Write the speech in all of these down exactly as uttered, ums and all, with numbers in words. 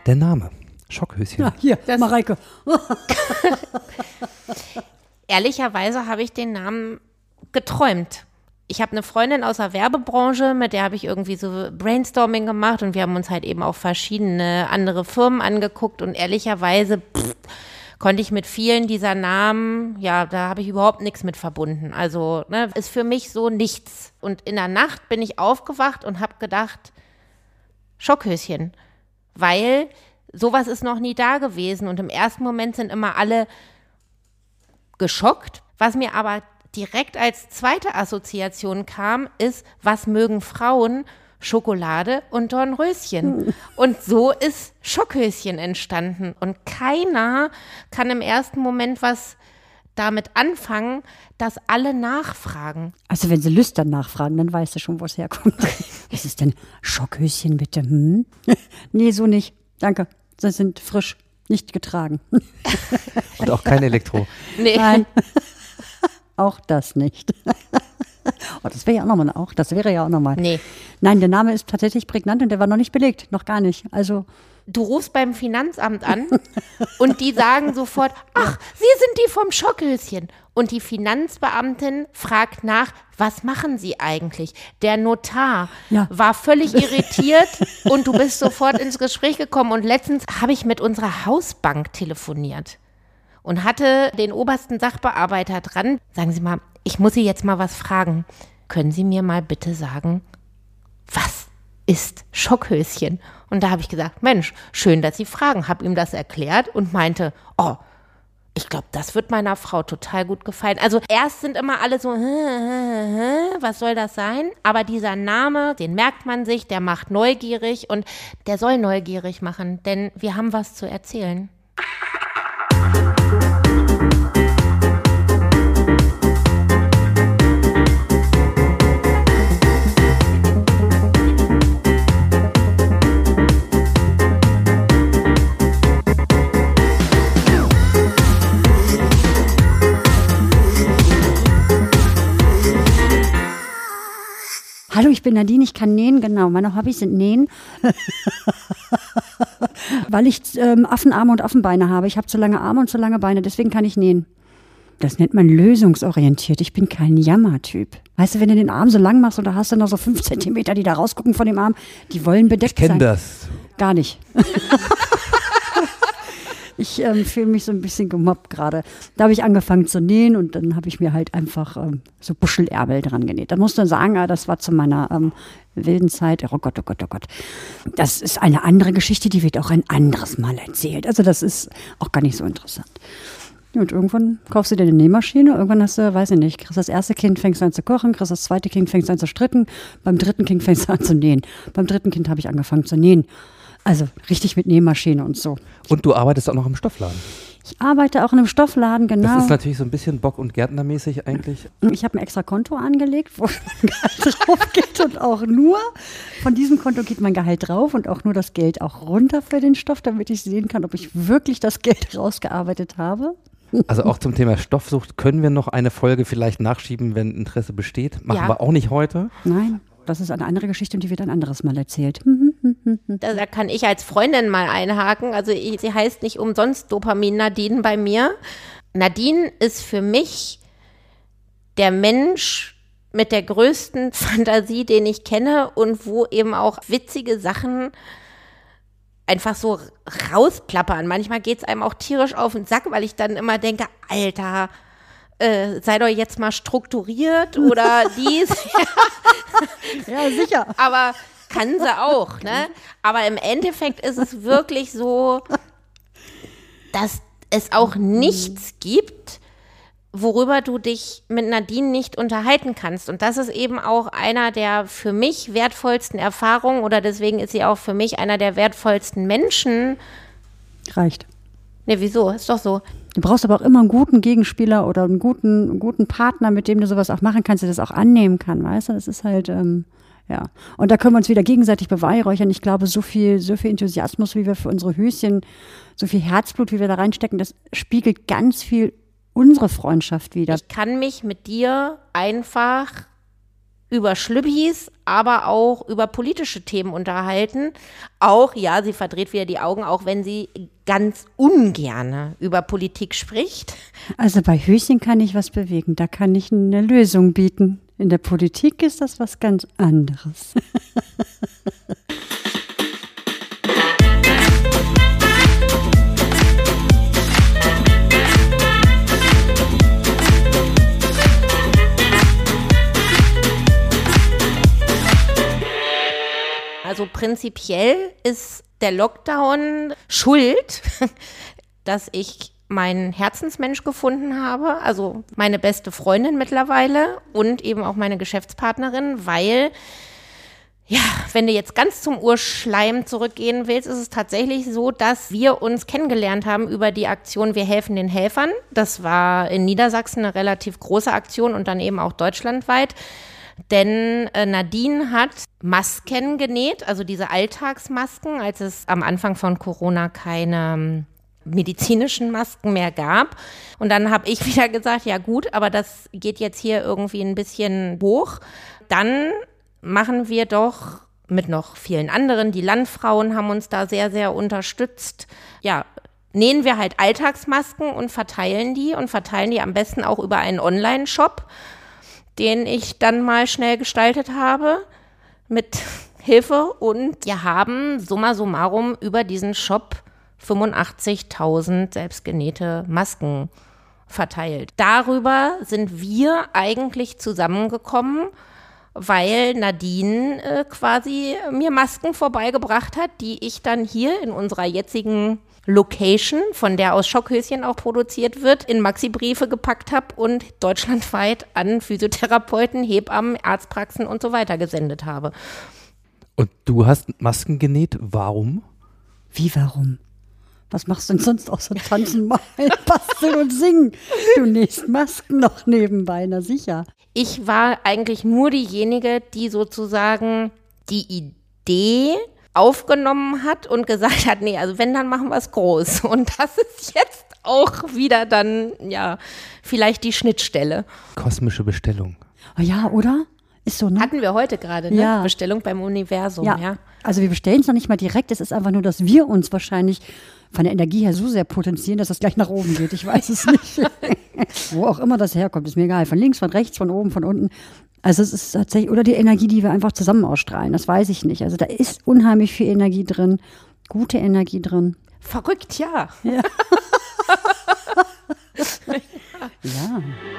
Der Name. Schockhöschen. Ja, hier, das Mareike. Ehrlicherweise habe ich den Namen geträumt. Ich habe eine Freundin aus der Werbebranche, mit der habe ich irgendwie so Brainstorming gemacht und wir haben uns halt eben auch verschiedene andere Firmen angeguckt und ehrlicherweise pff, konnte ich mit vielen dieser Namen, ja, da habe ich überhaupt nichts mit verbunden. Also, ne, ist für mich so nichts. Und in der Nacht bin ich aufgewacht und habe gedacht, Schockhöschen, weil sowas ist noch nie da gewesen und im ersten Moment sind immer alle geschockt. Was mir aber direkt als zweite Assoziation kam, ist, was mögen Frauen? Schokolade und Dornröschen. Hm. Und so ist Schockhöschen entstanden. Und keiner kann im ersten Moment was damit anfangen, dass alle nachfragen. Also wenn sie lüstern nachfragen, dann weißt du schon, wo es herkommt. Was ist denn Schockhöschen bitte? Hm? Nee, so nicht. Danke. Sie sind frisch, nicht getragen. Und auch kein Elektro. Nee. Nein. Auch das nicht. Oh, das wäre ja auch nochmal, auch, das wäre ja auch nochmal. Nee. Nein, der Name ist tatsächlich prägnant und der war noch nicht belegt, noch gar nicht. Also du rufst beim Finanzamt an und die sagen sofort, ach, Sie sind die vom Schockhöschen. Und die Finanzbeamtin fragt nach, was machen Sie eigentlich? Der Notar ja. war völlig irritiert und du bist sofort ins Gespräch gekommen. Und letztens habe ich mit unserer Hausbank telefoniert und hatte den obersten Sachbearbeiter dran. Sagen Sie mal, ich muss Sie jetzt mal was fragen. Können Sie mir mal bitte sagen, was ist Schockhöschen? Und da habe ich gesagt, Mensch, schön, dass Sie fragen. Habe ihm das erklärt und meinte, oh, ich glaube, das wird meiner Frau total gut gefallen. Also erst sind immer alle so, hä, hä, hä, was soll das sein? Aber dieser Name, den merkt man sich, der macht neugierig und der soll neugierig machen, denn wir haben was zu erzählen. Hallo, ich bin Nadine, ich kann nähen, genau. Meine Hobbys sind Nähen, weil ich ähm, Affenarme und Affenbeine habe. Ich habe zu lange Arme und zu lange Beine, deswegen kann ich nähen. Das nennt man lösungsorientiert. Ich bin kein Jammertyp. Weißt du, wenn du den Arm so lang machst und da hast du noch so fünf Zentimeter, die da rausgucken von dem Arm, die wollen bedeckt sein. Ich kenne das. Gar nicht. Ich ähm, fühle mich so ein bisschen gemobbt gerade. Da habe ich angefangen zu nähen und dann habe ich mir halt einfach ähm, so Buschelärmel dran genäht. Da musst du sagen, ah, das war zu meiner ähm, wilden Zeit. Oh Gott, oh Gott, oh Gott. Das ist eine andere Geschichte, die wird auch ein anderes Mal erzählt. Also das ist auch gar nicht so interessant. Und irgendwann kaufst du dir eine Nähmaschine, irgendwann hast du, weiß ich nicht, kriegst das erste Kind, fängst du an zu kochen, kriegst das zweite Kind, fängst du an zu stricken, beim dritten Kind fängst du an zu nähen. Beim dritten Kind habe ich angefangen zu nähen. Also richtig mit Nähmaschine und so. Und du arbeitest auch noch im Stoffladen? Ich arbeite auch in einem Stoffladen, genau. Das ist natürlich so ein bisschen Bock- und Gärtnermäßig eigentlich. Ich habe ein extra Konto angelegt, wo mein Gehalt drauf geht und auch nur von diesem Konto geht mein Gehalt drauf und auch nur das Geld auch runter für den Stoff, damit ich sehen kann, ob ich wirklich das Geld rausgearbeitet habe. Also auch zum Thema Stoffsucht können wir noch eine Folge vielleicht nachschieben, wenn Interesse besteht. Machen ja. wir auch nicht heute. Nein, das ist eine andere Geschichte und die wird ein anderes Mal erzählt. Da, da kann ich als Freundin mal einhaken. Also ich, sie heißt nicht umsonst Dopamin Nadine bei mir. Nadine ist für mich der Mensch mit der größten Fantasie, den ich kenne und wo eben auch witzige Sachen einfach so rausplappern. Manchmal geht es einem auch tierisch auf den Sack, weil ich dann immer denke, Alter, äh, sei doch jetzt mal strukturiert oder dies. Ja, sicher. Aber kann sie auch, ne? Aber im Endeffekt ist es wirklich so, dass es auch nichts gibt, worüber du dich mit Nadine nicht unterhalten kannst. Und das ist eben auch einer der für mich wertvollsten Erfahrungen oder deswegen ist sie auch für mich einer der wertvollsten Menschen. Reicht. Ne, wieso? Ist doch so. Du brauchst aber auch immer einen guten Gegenspieler oder einen guten, einen guten Partner, mit dem du sowas auch machen kannst, der das auch annehmen kann, weißt du? Das ist halt, ähm, ja. Und da können wir uns wieder gegenseitig beweihräuchern. Ich glaube, so viel, so viel Enthusiasmus, wie wir für unsere Höschen, so viel Herzblut, wie wir da reinstecken, das spiegelt ganz viel unsere Freundschaft wieder. Ich kann mich mit dir einfach über Schlüppis aber auch über politische Themen unterhalten. Auch, ja, sie verdreht wieder die Augen, auch wenn sie ganz ungerne über Politik spricht. Also bei Höschen kann ich was bewegen, da kann ich eine Lösung bieten. In der Politik ist das was ganz anderes. Also prinzipiell ist der Lockdown schuld, dass ich meinen Herzensmensch gefunden habe, also meine beste Freundin mittlerweile und eben auch meine Geschäftspartnerin, weil, ja, wenn du jetzt ganz zum Urschleim zurückgehen willst, ist es tatsächlich so, dass wir uns kennengelernt haben über die Aktion Wir helfen den Helfern. Das war in Niedersachsen eine relativ große Aktion und dann eben auch deutschlandweit. Denn äh, Nadine hat Masken genäht, also diese Alltagsmasken, als es am Anfang von Corona keine ähm, medizinischen Masken mehr gab. Und dann habe ich wieder gesagt, ja gut, aber das geht jetzt hier irgendwie ein bisschen hoch. Dann machen wir doch mit noch vielen anderen, die Landfrauen haben uns da sehr, sehr unterstützt, ja, nähen wir halt Alltagsmasken und verteilen die und verteilen die am besten auch über einen Online-Shop, den ich dann mal schnell gestaltet habe mit Hilfe. Und wir haben summa summarum über diesen Shop fünfundachtzigtausend selbstgenähte Masken verteilt. Darüber sind wir eigentlich zusammengekommen, weil Nadine äh, quasi mir Masken vorbeigebracht hat, die ich dann hier in unserer jetzigen Location, von der aus Schockhöschen auch produziert wird, in Maxi-Briefe gepackt habe und deutschlandweit an Physiotherapeuten, Hebammen, Arztpraxen und so weiter gesendet habe. Und du hast Masken genäht, warum? Wie, warum? Was machst du denn sonst außer tanzen, malen, basteln und singen? Du nähst Masken noch nebenbei, na sicher. Ich war eigentlich nur diejenige, die sozusagen die Idee aufgenommen hat und gesagt hat, nee, also wenn, dann machen wir es groß. Und das ist jetzt auch wieder dann, ja, vielleicht die Schnittstelle. Kosmische Bestellung. Oh ja, oder? Ist so, ne? Hatten wir heute gerade, ne? Ja. Bestellung beim Universum, ja. ja. Also wir bestellen es noch nicht mal direkt, es ist einfach nur, dass wir uns wahrscheinlich von der Energie her so sehr potenzieren, dass das gleich nach oben geht. Ich weiß es nicht. Wo auch immer das herkommt, ist mir egal. Von links, von rechts, von oben, von unten. Also es ist tatsächlich, oder die Energie, die wir einfach zusammen ausstrahlen, das weiß ich nicht. Also da ist unheimlich viel Energie drin, gute Energie drin. Verrückt, ja. Ja. Ja.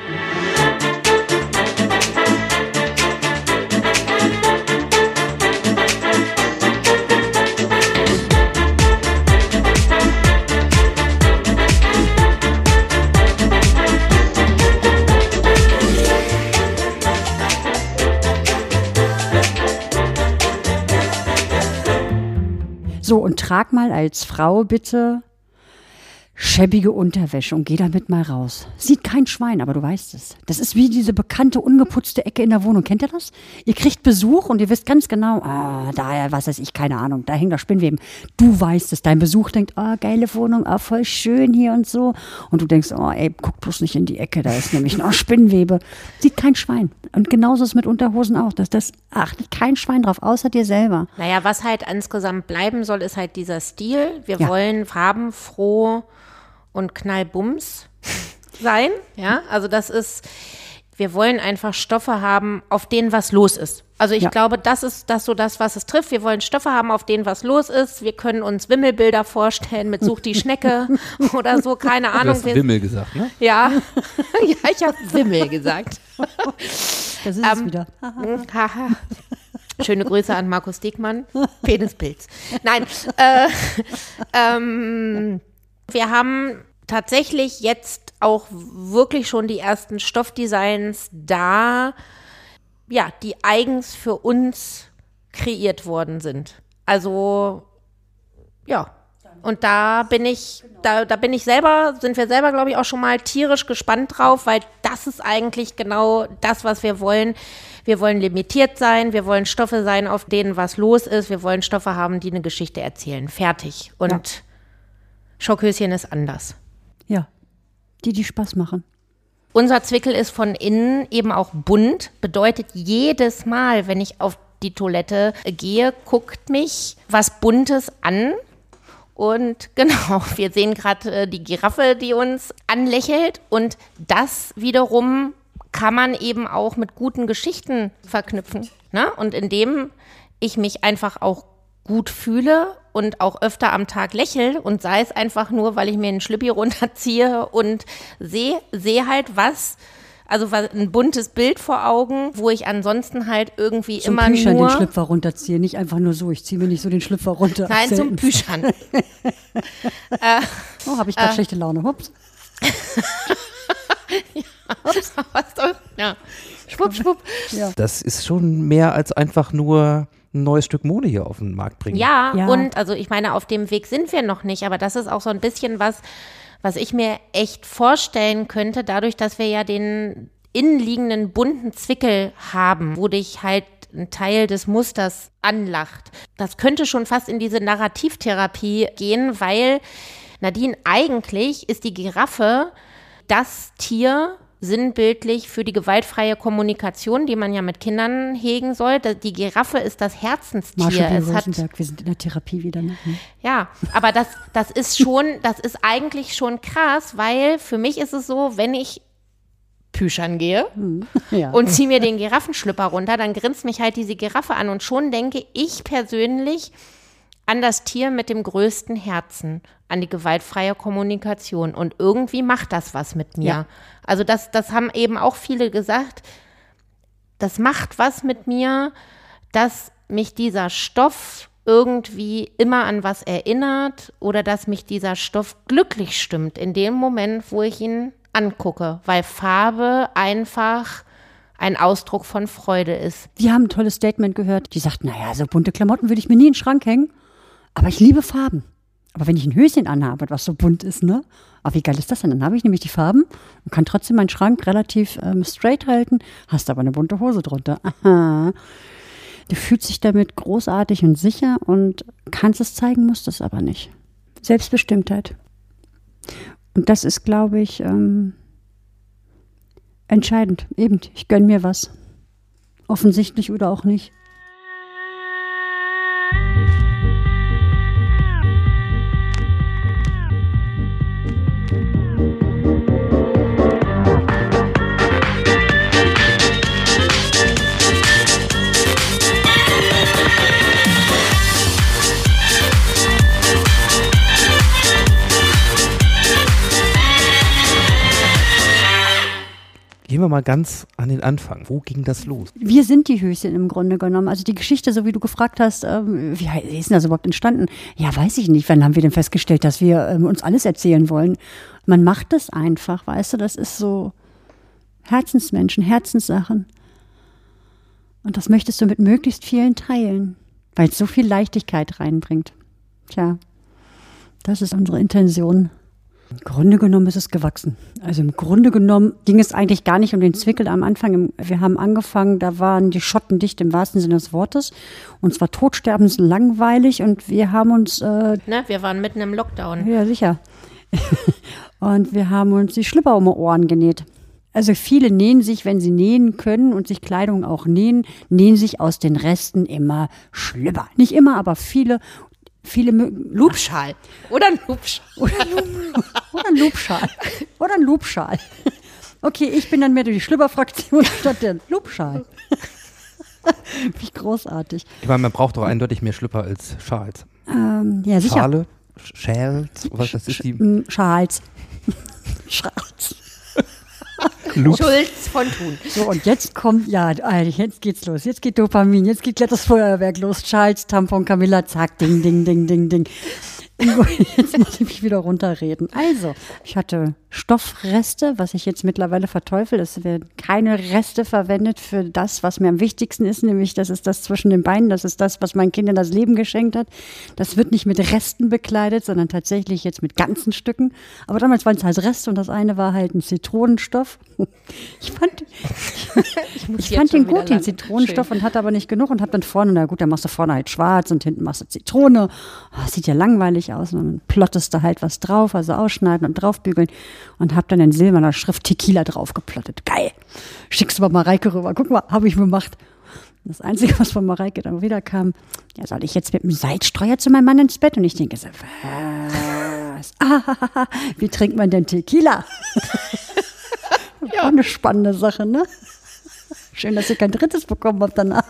So, und trag mal als Frau bitte schäbige Unterwäsche und geh damit mal raus. Sieht kein Schwein, aber du weißt es. Das ist wie diese bekannte, ungeputzte Ecke in der Wohnung. Kennt ihr das? Ihr kriegt Besuch und ihr wisst ganz genau, ah, daher, was weiß ich, keine Ahnung, da hängt das Spinnweben. Du weißt es, dein Besuch denkt, ah, geile Wohnung, ah, voll schön hier und so. Und du denkst, oh, ey, guck bloß nicht in die Ecke, da ist nämlich noch Spinnwebe. Sieht kein Schwein. Und genauso ist es mit Unterhosen auch. Das, das achtet kein Schwein drauf, außer dir selber. Naja, was halt insgesamt bleiben soll, ist halt dieser Stil. Wir Ja. wollen farbenfroh und knallbums sein, ja, also das ist, wir wollen einfach Stoffe haben, auf denen was los ist. Also ich Ja. glaube, das ist das so das, was es trifft. Wir wollen Stoffe haben, auf denen was los ist. Wir können uns Wimmelbilder vorstellen mit Such die Schnecke oder so, keine Du Ahnung. hast Wir- Wimmel gesagt, ne? ja, ja, ich habe Wimmel gesagt. Das ist es Ähm, wieder. Haha. Schöne Grüße an Markus Diekmann. Penispilz. Nein, äh, ähm, wir haben tatsächlich jetzt auch wirklich schon die ersten Stoffdesigns da, ja, die eigens für uns kreiert worden sind. Also, ja. Und da bin ich, da, da bin ich selber, sind wir selber, glaube ich, auch schon mal tierisch gespannt drauf, weil das ist eigentlich genau das, was wir wollen. Wir wollen limitiert sein, wir wollen Stoffe sein, auf denen was los ist, wir wollen Stoffe haben, die eine Geschichte erzählen. Fertig. Und Ja. Schockhöschen ist anders. Ja, die, die Spaß machen. Unser Zwickel ist von innen eben auch bunt, bedeutet jedes Mal, wenn ich auf die Toilette gehe, guckt mich was Buntes an. Und genau, wir sehen gerade äh, die Giraffe, die uns anlächelt. Und das wiederum kann man eben auch mit guten Geschichten verknüpfen. Ne? Und indem ich mich einfach auch gut fühle und auch öfter am Tag lächle und sei es einfach nur, weil ich mir einen Schlippi runterziehe und sehe seh halt was, also ein buntes Bild vor Augen, wo ich ansonsten halt irgendwie zum immer Püschern nur... den Schlüpfer runterziehe, nicht einfach nur so, ich ziehe mir nicht so den Schlüpfer runter. Nein, Selten. zum Püschern. äh, oh, habe ich gerade äh, schlechte Laune, hups. ja, ups. Was doch, ja. Schwupp, schwupp. Ja. Das ist schon mehr als einfach nur ein neues Stück Mode hier auf den Markt bringen. Ja, Ja. und also ich meine, auf dem Weg sind wir noch nicht, aber das ist auch so ein bisschen was, was ich mir echt vorstellen könnte, dadurch, dass wir ja den innenliegenden bunten Zwickel haben, wo dich halt ein Teil des Musters anlacht. Das könnte schon fast in diese Narrativtherapie gehen, weil, Nadine, eigentlich ist die Giraffe das Tier sinnbildlich für die gewaltfreie Kommunikation, die man ja mit Kindern hegen soll. Die Giraffe ist das Herzenstier. Marshall B. Es hat, Rosenberg, wir sind in der Therapie wieder. Ne? ja, aber das, das ist schon, das ist eigentlich schon krass, weil für mich ist es so, wenn ich Püschern gehe Ja. und ziehe mir den Giraffenschlüpper runter, dann grinst mich halt diese Giraffe an und schon denke ich persönlich an das Tier mit dem größten Herzen, an die gewaltfreie Kommunikation. Und irgendwie macht das was mit mir. Ja. Also das, das haben eben auch viele gesagt, das macht was mit mir, dass mich dieser Stoff irgendwie immer an was erinnert oder dass mich dieser Stoff glücklich stimmt in dem Moment, wo ich ihn angucke, weil Farbe einfach ein Ausdruck von Freude ist. Die haben ein tolles Statement gehört. Die sagten, naja, so bunte Klamotten würde ich mir nie in den Schrank hängen. Aber ich liebe Farben. Aber wenn ich ein Höschen anhabe, was so bunt ist, ne? Aber wie geil ist das denn? Dann habe ich nämlich die Farben und kann trotzdem meinen Schrank relativ ähm, straight halten. Hast aber eine bunte Hose drunter. Aha. Du fühlst dich damit großartig und sicher und kannst es zeigen, musst es aber nicht. Selbstbestimmtheit. Und das ist, glaube ich, ähm, entscheidend. Eben, ich gönne mir was. Offensichtlich oder auch nicht. Gehen wir mal ganz an den Anfang. Wo ging das los? Wir sind die Höschen im Grunde genommen. Also die Geschichte, so wie du gefragt hast, ähm, wie ist denn das überhaupt entstanden? Ja, weiß ich nicht. Wann haben wir denn festgestellt, dass wir ähm, uns alles erzählen wollen? Man macht das einfach, weißt du, das ist so Herzensmenschen, Herzenssachen. Und das möchtest du mit möglichst vielen teilen, weil es so viel Leichtigkeit reinbringt. Tja, das ist unsere Intention. Im Grunde genommen ist es gewachsen. Also im Grunde genommen ging es eigentlich gar nicht um den Zwickel am Anfang. Wir haben angefangen, da waren die Schotten dicht im wahrsten Sinne des Wortes. Uns war todsterbenslangweilig und wir haben uns... Äh, Ne, wir waren mitten im Lockdown. ja, sicher. Und wir haben uns die Schlüpper um die Ohren genäht. Also viele nähen sich, wenn sie nähen können und sich Kleidung auch nähen, nähen sich aus den Resten immer Schlüpper. Nicht immer, aber viele... Viele mögen Lubschal. Oder ein Lubschal. Oder, oder ein Lubschal. Oder ein Lubschal. Okay, ich bin dann mehr die Schlüpperfraktion statt der Lubschal. Wie großartig. Ich meine, man braucht doch eindeutig mehr Schlüpper als Schals. Ähm, ja, sicher. Schale, Schals, was das ist die? Sch- Schals. Schals. Loops. Schulz von Thun. So, und jetzt kommt, ja, jetzt geht's los. Jetzt geht Dopamin, jetzt geht gleich das Feuerwerk los. Charles, Tampon, Camilla, zack, ding, ding, ding, ding, ding. Jetzt muss ich mich wieder runterreden. Also, ich hatte Stoffreste, was ich jetzt mittlerweile verteufel. Es werden keine Reste verwendet für das, was mir am wichtigsten ist, nämlich das ist das zwischen den Beinen, das ist das, was mein Kind in das Leben geschenkt hat. Das wird nicht mit Resten bekleidet, sondern tatsächlich jetzt mit ganzen Stücken. Aber damals waren es halt Reste und das eine war halt ein Zitronenstoff. Ich fand, Ich, muss ich jetzt fand schon den wieder gut, den lachen. Zitronenstoff, und hatte aber nicht genug und hab dann vorne, na gut, dann machst du vorne halt schwarz und hinten machst du Zitrone. Oh, sieht ja langweilig aus und dann plottest du halt was drauf, also ausschneiden und draufbügeln und hab dann in silberner Schrift Tequila draufgeplottet. Geil. Schickst du mal Mareike rüber. Guck mal, habe ich gemacht. Das Einzige, was von Mareike dann wieder kam, ja, soll ich jetzt mit dem Salzstreuer zu meinem Mann ins Bett? Und ich denke so, was? Ah, wie trinkt man denn Tequila? Ja. Auch eine spannende Sache, ne? Schön, dass ihr kein drittes bekommen habt danach.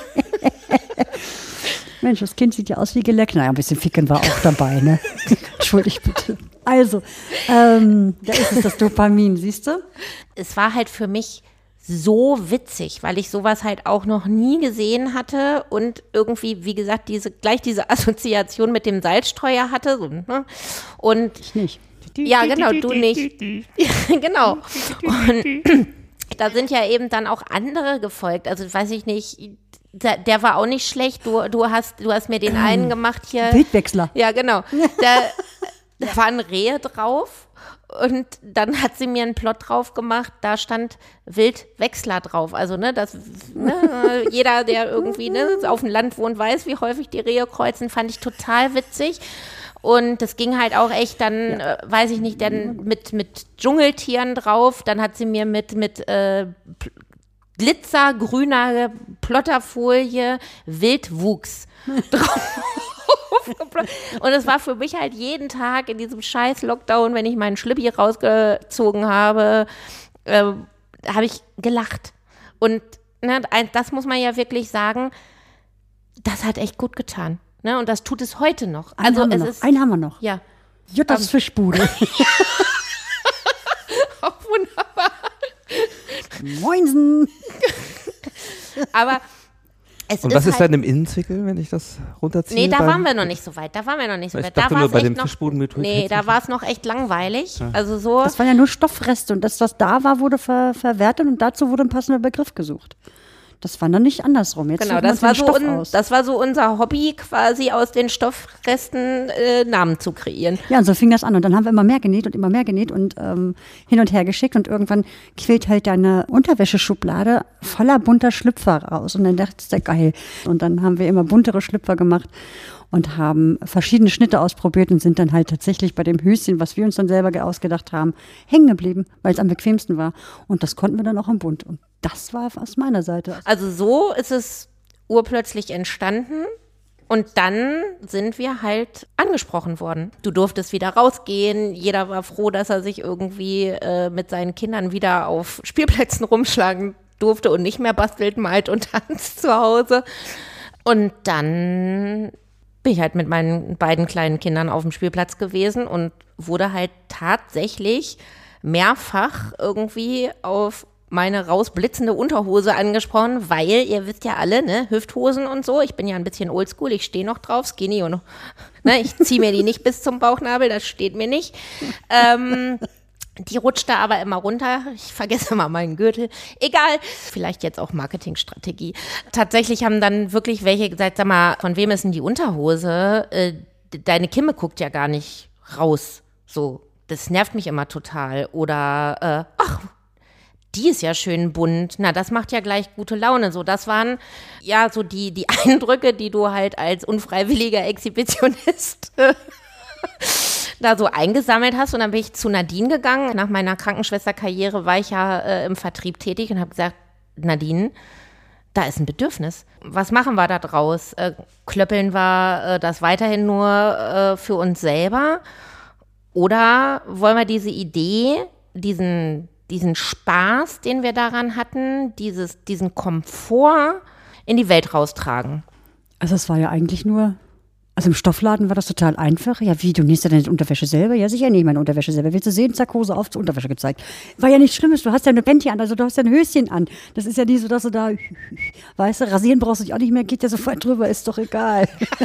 Mensch, das Kind sieht ja aus wie geleckt. Naja, ein bisschen Ficken war auch dabei, ne? Entschuldigt bitte. Also, ähm, da ist es das Dopamin, siehst du? Es war halt für mich so witzig, weil ich sowas halt auch noch nie gesehen hatte und irgendwie, wie gesagt, diese gleich diese Assoziation mit dem Salzstreuer hatte. So, ne? Und ich nicht. Ja, genau, du nicht. Genau. Und da sind ja eben dann auch andere gefolgt. Also weiß ich nicht, der, der war auch nicht schlecht. Du, du, hast, du hast mir den einen gemacht hier. Wildwechsler. Ja, genau. Da, da waren Rehe drauf. Und dann hat sie mir einen Plot drauf gemacht, da stand Wildwechsler drauf. Also, ne, das, ne, jeder, der irgendwie ne, auf dem Land wohnt, weiß, wie häufig die Rehe kreuzen, fand ich total witzig. Und das ging halt auch echt dann, ja. äh, weiß ich nicht, dann mit, mit Dschungeltieren drauf. Dann hat sie mir mit, mit äh, glitzergrüner Plotterfolie Wildwuchs drauf. Und es war für mich halt jeden Tag in diesem scheiß Lockdown, wenn ich meinen Schlippi rausgezogen habe, äh, habe ich gelacht. Und ne, das muss man ja wirklich sagen, das hat echt gut getan. Ne? Und das tut es heute noch. Einen also haben wir es noch. ist, Einen haben wir noch. Ja. Juttas um, Fischbude. Auch wunderbar. Moinsen. Aber es Und ist was ist halt, dann im Innenzwickel, wenn ich das runterziehe? Nee, da beim, waren wir noch nicht so weit. Da waren wir noch nicht so ich weit. dachte Da nur war bei es dem echt noch. Fischbuden mit Nee, da war es noch echt langweilig. Ja. Also so. Das waren ja nur Stoffreste und das, was da war, wurde ver- verwertet und dazu wurde ein passender Begriff gesucht. Das war dann nicht andersrum. Jetzt genau, suchen wir das war, uns den so Stoff un, aus. das war so unser Hobby, quasi aus den Stoffresten äh, Namen zu kreieren. Ja, und so fing das an. Und dann haben wir immer mehr genäht und immer mehr genäht und ähm, hin und her geschickt. Und irgendwann quillt halt deine Unterwäscheschublade voller bunter Schlüpfer raus. Und dann dachte ich, geil. Und dann haben wir immer buntere Schlüpfer gemacht und haben verschiedene Schnitte ausprobiert und sind dann halt tatsächlich bei dem Höschen, was wir uns dann selber ausgedacht haben, hängen geblieben, weil es am bequemsten war. Und das konnten wir dann auch im Bund. Und das war aus meiner Seite. Also so ist es urplötzlich entstanden. Und dann sind wir halt angesprochen worden. Du durftest wieder rausgehen. Jeder war froh, dass er sich irgendwie äh, mit seinen Kindern wieder auf Spielplätzen rumschlagen durfte und nicht mehr bastelt, malt und tanzt zu Hause. Und dann bin ich halt mit meinen beiden kleinen Kindern auf dem Spielplatz gewesen und wurde halt tatsächlich mehrfach irgendwie auf meine rausblitzende Unterhose angesprochen, weil ihr wisst ja alle, ne, Hüfthosen und so, ich bin ja ein bisschen oldschool, ich stehe noch drauf, skinny und ne, ich ziehe mir die nicht bis zum Bauchnabel, das steht mir nicht. Ähm, die rutscht da aber immer runter, ich vergesse immer meinen Gürtel, egal, vielleicht jetzt auch Marketingstrategie. Tatsächlich haben dann wirklich welche gesagt, sag mal, von wem ist denn die Unterhose? Äh, deine Kimme guckt ja gar nicht raus, so, das nervt mich immer total. Oder, äh, ach, die ist ja schön bunt, na, das macht ja gleich gute Laune. So, das waren ja so die, die Eindrücke, die du halt als unfreiwilliger Exhibitionist da so eingesammelt hast. Und dann bin ich zu Nadine gegangen. Nach meiner Krankenschwesterkarriere war ich ja äh, im Vertrieb tätig und habe gesagt, Nadine, da ist ein Bedürfnis. Was machen wir da draus? Äh, klöppeln wir äh, das weiterhin nur äh, für uns selber? Oder wollen wir diese Idee, diesen diesen Spaß, den wir daran hatten, dieses, diesen Komfort in die Welt raustragen? Also es war ja eigentlich nur, also im Stoffladen war das total einfach. Ja, wie, du nähst ja deine Unterwäsche selber? Ja, sicher nicht meine Unterwäsche selber. Willst du sehen, zack, Hose auf, zur Unterwäsche gezeigt. War ja nichts Schlimmes, du hast ja eine Panty an, also du hast ja ein Höschen an. Das ist ja nicht so, dass du da, weißt du, rasieren brauchst du dich auch nicht mehr, geht ja sofort drüber, ist doch egal.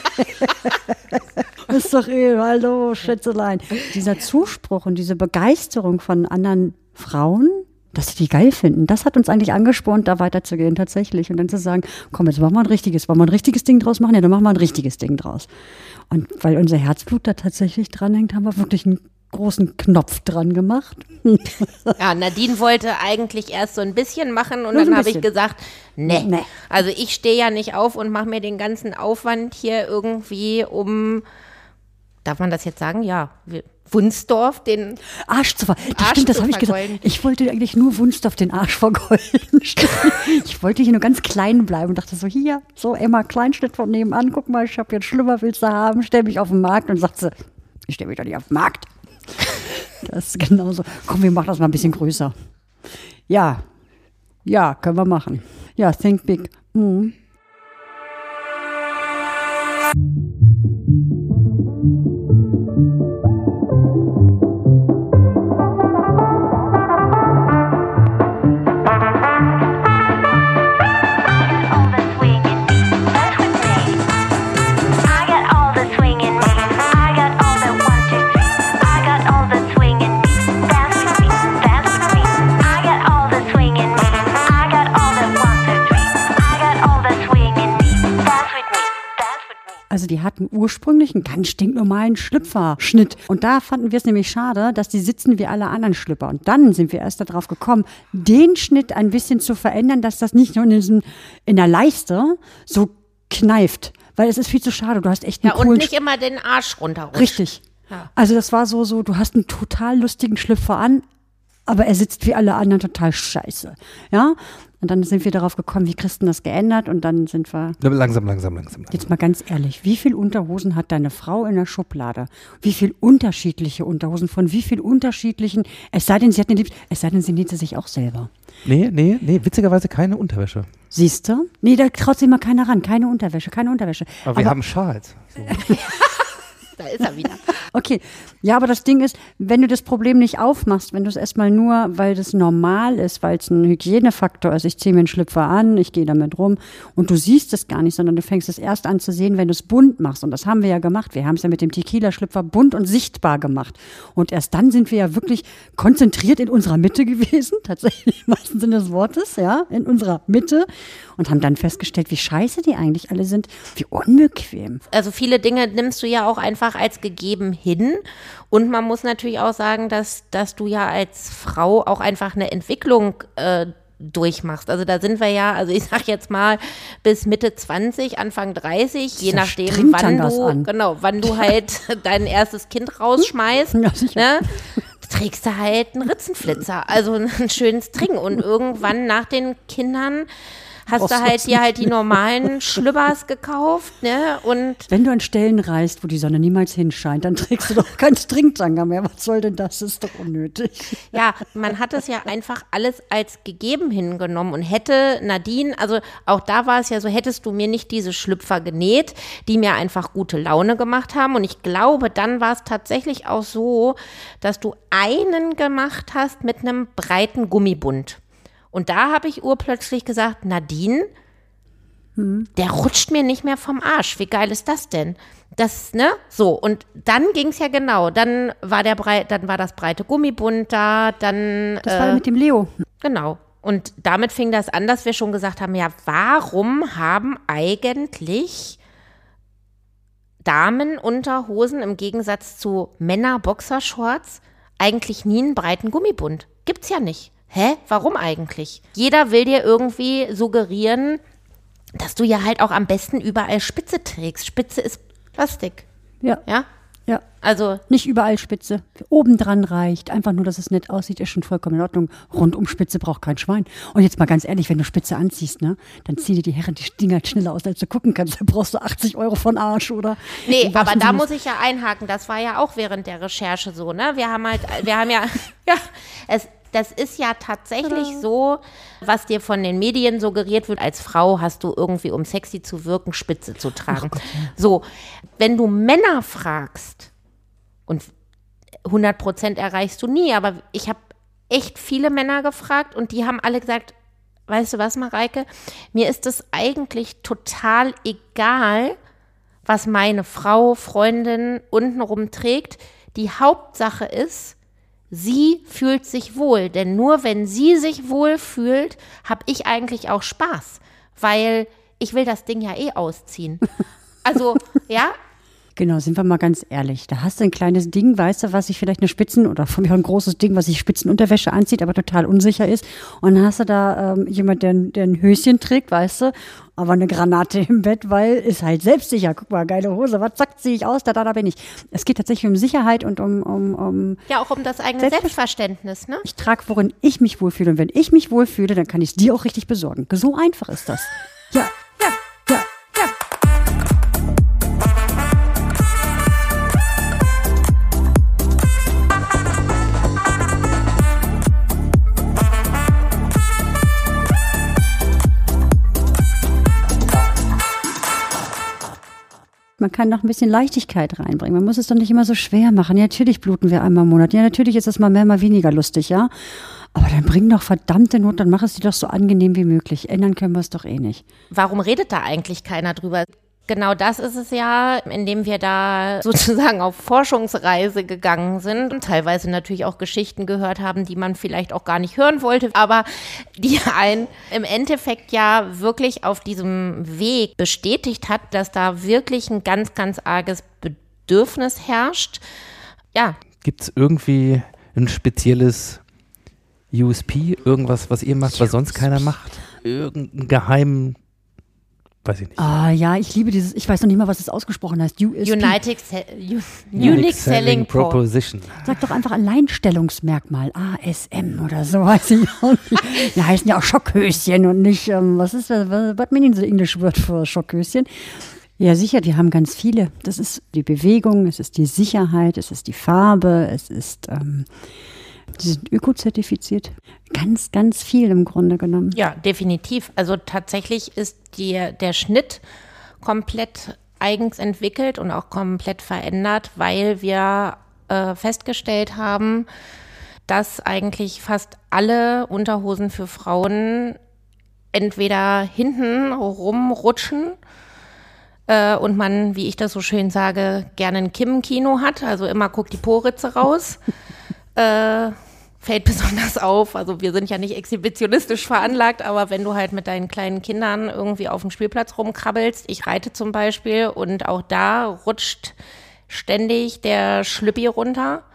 Ist doch eh, hallo, Schätzelein. Dieser Zuspruch und diese Begeisterung von anderen Frauen, dass sie die geil finden, das hat uns eigentlich angespornt, da weiterzugehen tatsächlich und dann zu sagen, komm, jetzt machen wir ein richtiges, wollen wir ein richtiges Ding draus machen? Ja, dann machen wir ein richtiges Ding draus. Und weil unser Herzblut da tatsächlich dranhängt, haben wir wirklich einen großen Knopf dran gemacht. Ja, Nadine wollte eigentlich erst so ein bisschen machen und Nur so dann ein habe ich bisschen. gesagt, nee. Nee. Also ich stehe ja nicht auf und mache mir den ganzen Aufwand hier irgendwie um, darf man das jetzt sagen? Ja, wir, Wunsdorf den Arsch zu ver... Das Arsch stimmt, das zu habe ich gesagt. vergolden. Ich wollte eigentlich nur Wunsdorf den Arsch vergolden. Ich wollte hier nur ganz klein bleiben und dachte so, hier, so Emma Kleinschnitt von nebenan, guck mal, ich habe jetzt Schlimmer, willst du haben, stell mich auf den Markt. Und sagt sie, ich stell mich doch nicht auf den Markt. Das ist genauso. Komm, wir machen das mal ein bisschen größer. Ja, ja, können wir machen. Ja, think big. Mhm. Also die hatten ursprünglich einen ganz stinknormalen Schlüpferschnitt. Und da fanden wir es nämlich schade, dass die sitzen wie alle anderen Schlüpper. Und dann sind wir erst darauf gekommen, den Schnitt ein bisschen zu verändern, dass das nicht nur in, diesem, in der Leiste so kneift. Weil es ist viel zu schade. Du hast echt einen Ja, und coolen nicht immer den Arsch runterrutscht. Richtig. Ja. Also das war so, so, du hast einen total lustigen Schlüpfer an, aber er sitzt wie alle anderen total scheiße. Ja? Und dann sind wir darauf gekommen, wie kriegst du das geändert? Und dann sind wir... Langsam, langsam, langsam. Jetzt mal ganz ehrlich, wie viele Unterhosen hat deine Frau in der Schublade? Wie viele unterschiedliche Unterhosen von wie viel unterschiedlichen, es sei denn, sie hat eine Liebs, es sei denn, sie näht sie sich auch selber. Nee, nee, nee, witzigerweise keine Unterwäsche. Siehst du? Nee, da traut sich mal keiner ran. Keine Unterwäsche, keine Unterwäsche. Aber wir haben Schals. So. Da ist er wieder. Okay, ja, aber das Ding ist, wenn du das Problem nicht aufmachst, wenn du es erstmal nur, weil das normal ist, weil es ein Hygienefaktor ist, ich ziehe mir einen Schlüpfer an, ich gehe damit rum und du siehst es gar nicht, sondern du fängst es erst an zu sehen, wenn du es bunt machst. Und das haben wir ja gemacht. Wir haben es ja mit dem Tequila-Schlüpfer bunt und sichtbar gemacht. Und erst dann sind wir ja wirklich konzentriert in unserer Mitte gewesen, tatsächlich im wahrsten Sinne des Wortes, ja, in unserer Mitte und haben dann festgestellt, wie scheiße die eigentlich alle sind, wie unbequem. Also viele Dinge nimmst du ja auch einfach als gegeben hin. Und man muss natürlich auch sagen, dass, dass du ja als Frau auch einfach eine Entwicklung äh, durchmachst. Also da sind wir ja, also ich sag jetzt mal bis Mitte zwanzig, Anfang dreißig, je Da nachdem, strengt wann dann was du, an. genau, wann du halt dein erstes Kind rausschmeißt, Ja, sicher. ne? Trägst du halt einen Ritzenflitzer, also einen schönen String. Und irgendwann nach den Kindern hast Brauchst du du halt das dir halt nicht die normalen Schlübbers gekauft, ne? Und Wenn du an Stellen reist, wo die Sonne niemals hinscheint, dann trägst du doch keinen Stringtanga mehr. Was soll denn das? Das ist doch unnötig. ja, man hat es ja einfach alles als gegeben hingenommen und hätte Nadine, also auch da war es ja so, hättest du mir nicht diese Schlüpfer genäht, die mir einfach gute Laune gemacht haben. Und ich glaube, dann war es tatsächlich auch so, dass du einen gemacht hast mit einem breiten Gummibund. Und da habe ich urplötzlich gesagt, Nadine, hm. der rutscht mir nicht mehr vom Arsch. Wie geil ist das denn? Das, ne? So, und dann ging es ja genau. Dann war der brei- dann war das breite Gummibund da, dann Das war mit dem Leo. genau. Und damit fing das an, dass wir schon gesagt haben, ja, warum haben eigentlich Damenunterhosen im Gegensatz zu Männer-Boxershorts eigentlich nie einen breiten Gummibund? Gibt's ja nicht. Hä? Warum eigentlich? Jeder will dir irgendwie suggerieren, dass du ja halt auch am besten überall Spitze trägst. Spitze ist Plastik. Ja. Ja? Ja. Also, Nicht überall Spitze. Oben dran reicht. Einfach nur, dass es nett aussieht, ist schon vollkommen in Ordnung. Rundum Spitze braucht kein Schwein. Und jetzt mal ganz ehrlich, wenn du Spitze anziehst, ne, dann zieh dir die Herren die Dinger schneller aus, als du gucken kannst. Da brauchst du achtzig Euro von Arsch, oder? nee, Im aber wahrsten da Sinne muss ich ja einhaken. Das war ja auch während der Recherche so, ne? Wir haben halt, wir haben ja, ja, es, das ist ja tatsächlich so, was dir von den Medien suggeriert wird, als Frau hast du irgendwie, um sexy zu wirken, Spitze zu tragen. Gott, ja. So, wenn du Männer fragst, und hundert Prozent erreichst du nie, aber ich habe echt viele Männer gefragt und die haben alle gesagt, weißt du was, Mareike, mir ist es eigentlich total egal, was meine Frau, Freundin untenrum trägt. Die Hauptsache ist, sie fühlt sich wohl, denn nur wenn sie sich wohl fühlt, habe ich eigentlich auch Spaß, weil ich will das Ding ja eh ausziehen. Also, ja, Genau, sind wir mal ganz ehrlich. Da hast du ein kleines Ding, weißt du, was sich vielleicht eine Spitzen- oder von mir ein großes Ding, was sich Spitzenunterwäsche anzieht, aber total unsicher ist. Und dann hast du da ähm, jemand, der, der ein Höschen trägt, weißt du, aber eine Granate im Bett, weil ist halt selbstsicher. Guck mal, geile Hose, was zack, ziehe ich aus, da, da, da bin ich. Es geht tatsächlich um Sicherheit und um, um, um Ja, auch um das eigene Selbstver- Selbstverständnis, ne? ich trage, worin ich mich wohlfühle. Und wenn ich mich wohlfühle, dann kann ich es dir auch richtig besorgen. So einfach ist das. Ja, ja, ja, ja. Man kann noch ein bisschen Leichtigkeit reinbringen. Man muss es doch nicht immer so schwer machen. Ja, natürlich bluten wir einmal im Monat. Ja, natürlich ist es mal mehr, mal weniger lustig, ja. Aber dann bring doch verdammte Not, dann mach es dir doch so angenehm wie möglich. Ändern können wir es doch eh nicht. Warum redet da eigentlich keiner drüber? Genau das ist es ja, indem wir da sozusagen auf Forschungsreise gegangen sind und teilweise natürlich auch Geschichten gehört haben, die man vielleicht auch gar nicht hören wollte, aber die einen im Endeffekt ja wirklich auf diesem Weg bestätigt hat, dass da wirklich ein ganz, ganz arges Bedürfnis herrscht. Ja. Gibt es irgendwie ein spezielles U S P, irgendwas, was ihr macht, was sonst keiner macht? Irgendeinen geheimen, weiß ich nicht. Ah ja, ich liebe dieses, ich weiß noch nicht mal, was es ausgesprochen heißt. U S P. United Se- U- Unique Selling Proposition. Sag doch einfach Alleinstellungsmerkmal, A S M oder so, weiß ich auch nicht. Die heißen ja auch Schockhöschen und nicht, ähm, was ist das, what meaning the English word for Schockhöschen? Ja, sicher, die haben ganz viele. Das ist die Bewegung, es ist die Sicherheit, es ist die Farbe, es ist, ähm, die sind ökozertifiziert. Ganz, ganz viel im Grunde genommen. Ja, definitiv. Also tatsächlich ist die, der Schnitt komplett eigens entwickelt und auch komplett verändert, weil wir äh, festgestellt haben, dass eigentlich fast alle Unterhosen für Frauen entweder hinten rumrutschen äh, und man, wie ich das so schön sage, gerne ein Kim-Kino hat. Also immer guckt die Po-Ritze raus. äh, fällt besonders auf. Also wir sind ja nicht exhibitionistisch veranlagt, aber wenn du halt mit deinen kleinen Kindern irgendwie auf dem Spielplatz rumkrabbelst, ich reite zum Beispiel und auch da rutscht ständig der Schlüppi runter.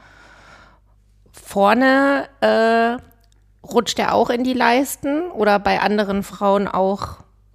Vorne äh, rutscht er auch in die Leisten oder bei anderen Frauen auch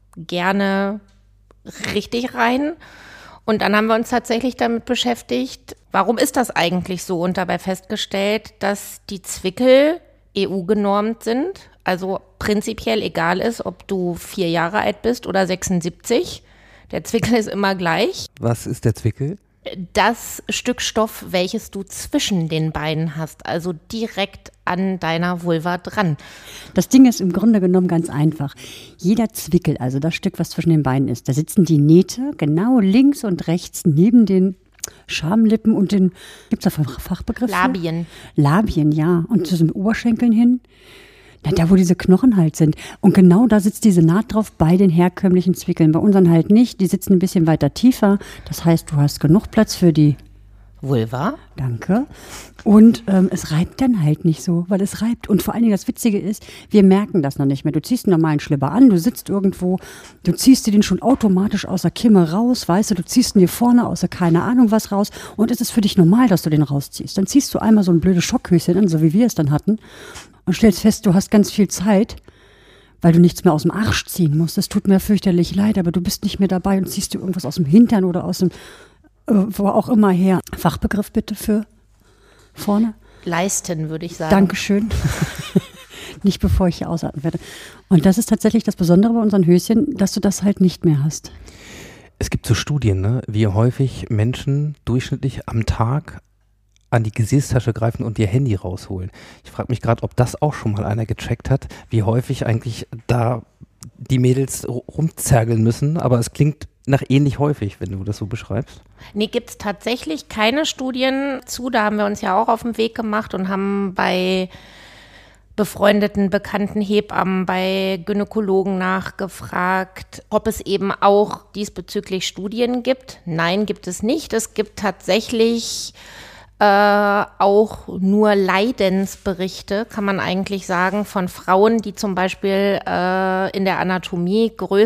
gerne richtig rein. Und dann haben wir uns tatsächlich damit beschäftigt, warum ist das eigentlich so? Und dabei festgestellt, dass die Zwickel E U-genormt sind, also prinzipiell egal ist, ob du vier Jahre alt bist oder sechsundsiebzig. Der Zwickel ist immer gleich. Was ist der Zwickel? Das Stück Stoff, welches du zwischen den Beinen hast, also direkt an deiner Vulva dran. Das Ding ist im Grunde genommen ganz einfach. Jeder Zwickel, also das Stück, was zwischen den Beinen ist, da sitzen die Nähte genau links und rechts neben den Schamlippen und den, gibt es da Fachbegriffe? Labien. Labien, ja. Und zu den Oberschenkeln hin. Na, da, wo diese Knochen halt sind. Und genau da sitzt diese Naht drauf bei den herkömmlichen Zwickeln. Bei unseren halt nicht. Die sitzen ein bisschen weiter tiefer. Das heißt, du hast genug Platz für die Vulva. Danke. Und ähm, es reibt dann halt nicht so, weil es reibt. Und vor allen Dingen das Witzige ist, wir merken das noch nicht mehr. Du ziehst einen normalen Schlipper an, du sitzt irgendwo, du ziehst dir den schon automatisch aus der Kimme raus, weißt du, du ziehst ihn dir vorne aus der keine Ahnung was raus und es ist für dich normal, dass du den rausziehst. Dann ziehst du einmal so ein blödes Schockhöschen an, so wie wir es dann hatten und stellst fest, du hast ganz viel Zeit, weil du nichts mehr aus dem Arsch ziehen musst. Das tut mir fürchterlich leid, aber du bist nicht mehr dabei und ziehst dir irgendwas aus dem Hintern oder aus dem wo auch immer her. Fachbegriff bitte für vorne? Leisten, würde ich sagen. Dankeschön. Nicht bevor ich hier ausatmen werde. Und das ist tatsächlich das Besondere bei unseren Höschen, dass du das halt nicht mehr hast. Es gibt so Studien, ne, wie häufig Menschen durchschnittlich am Tag an die Gesäßtasche greifen und ihr Handy rausholen. Ich frage mich gerade, ob das auch schon mal einer gecheckt hat, wie häufig eigentlich da die Mädels rumzergeln müssen, aber es klingt nach ähnlich häufig, wenn du das so beschreibst. Nee, gibt es tatsächlich keine Studien zu. Da haben wir uns ja auch auf den Weg gemacht und haben bei befreundeten, bekannten Hebammen, bei Gynäkologen nachgefragt, ob es eben auch diesbezüglich Studien gibt. Nein, gibt es nicht. Es gibt tatsächlich äh, auch nur Leidensberichte, kann man eigentlich sagen, von Frauen, die zum Beispiel äh, in der Anatomie größt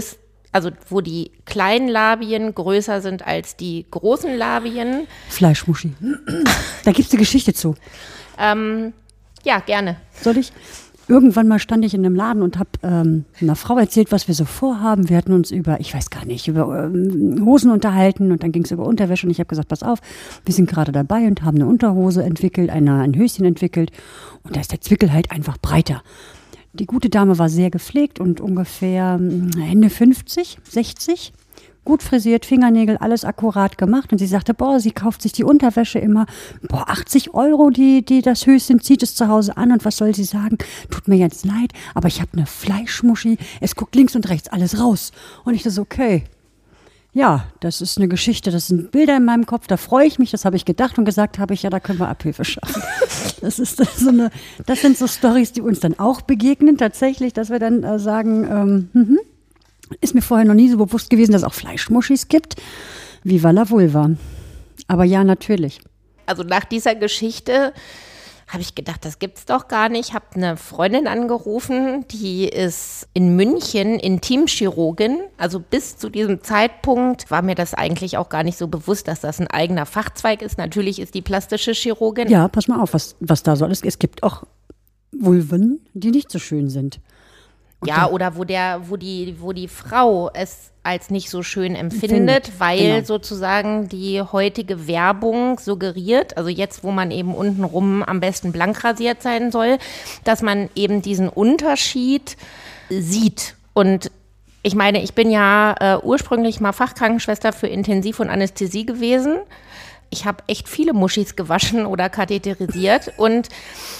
also wo die kleinen Labien größer sind als die großen Labien. Fleischmuschi. Da gibt es eine Geschichte zu. Ähm, ja, gerne. Soll ich? Irgendwann mal stand ich in einem Laden und habe ähm, einer Frau erzählt, was wir so vorhaben. Wir hatten uns über, ich weiß gar nicht, über ähm, Hosen unterhalten und dann ging es über Unterwäsche und ich habe gesagt, pass auf, wir sind gerade dabei und haben eine Unterhose entwickelt, eine, ein Höschen entwickelt und da ist der Zwickel halt einfach breiter. Die gute Dame war sehr gepflegt und ungefähr Ende fünfzig, sechzig. Gut frisiert, Fingernägel, alles akkurat gemacht. Und sie sagte, boah, sie kauft sich die Unterwäsche immer, boah, achtzig Euro, die, die das Höschen, zieht es zu Hause an. Und was soll sie sagen? Tut mir jetzt leid, aber ich habe eine Fleischmuschi. Es guckt links und rechts alles raus. Und ich dachte, okay, ja, das ist eine Geschichte, das sind Bilder in meinem Kopf, da freue ich mich, das habe ich gedacht und gesagt habe ich, ja, da können wir Abhilfe schaffen. Das ist das so eine, das sind so Storys, die uns dann auch begegnen, tatsächlich, dass wir dann äh, sagen, ähm, mhm. Ist mir vorher noch nie so bewusst gewesen, dass es auch Fleischmuschis gibt. Viva la Vulva. Aber ja, natürlich. Also nach dieser Geschichte habe ich gedacht, das gibt's doch gar nicht. Ich habe eine Freundin angerufen, die ist in München Intimchirurgin. Also bis zu diesem Zeitpunkt war mir das eigentlich auch gar nicht so bewusst, dass das ein eigener Fachzweig ist. Natürlich ist die plastische Chirurgin. Ja, pass mal auf, was, was da so alles. Es gibt auch Vulven, die nicht so schön sind. Und ja, oder wo der, wo die, wo die Frau es als nicht so schön empfindet, Findet, weil genau. sozusagen die heutige Werbung suggeriert, also jetzt, wo man eben untenrum am besten blank rasiert sein soll, dass man eben diesen Unterschied sieht. Und ich meine, ich bin ja äh, ursprünglich mal Fachkrankenschwester für Intensiv- und Anästhesie gewesen. Ich habe echt viele Muschis gewaschen oder katheterisiert und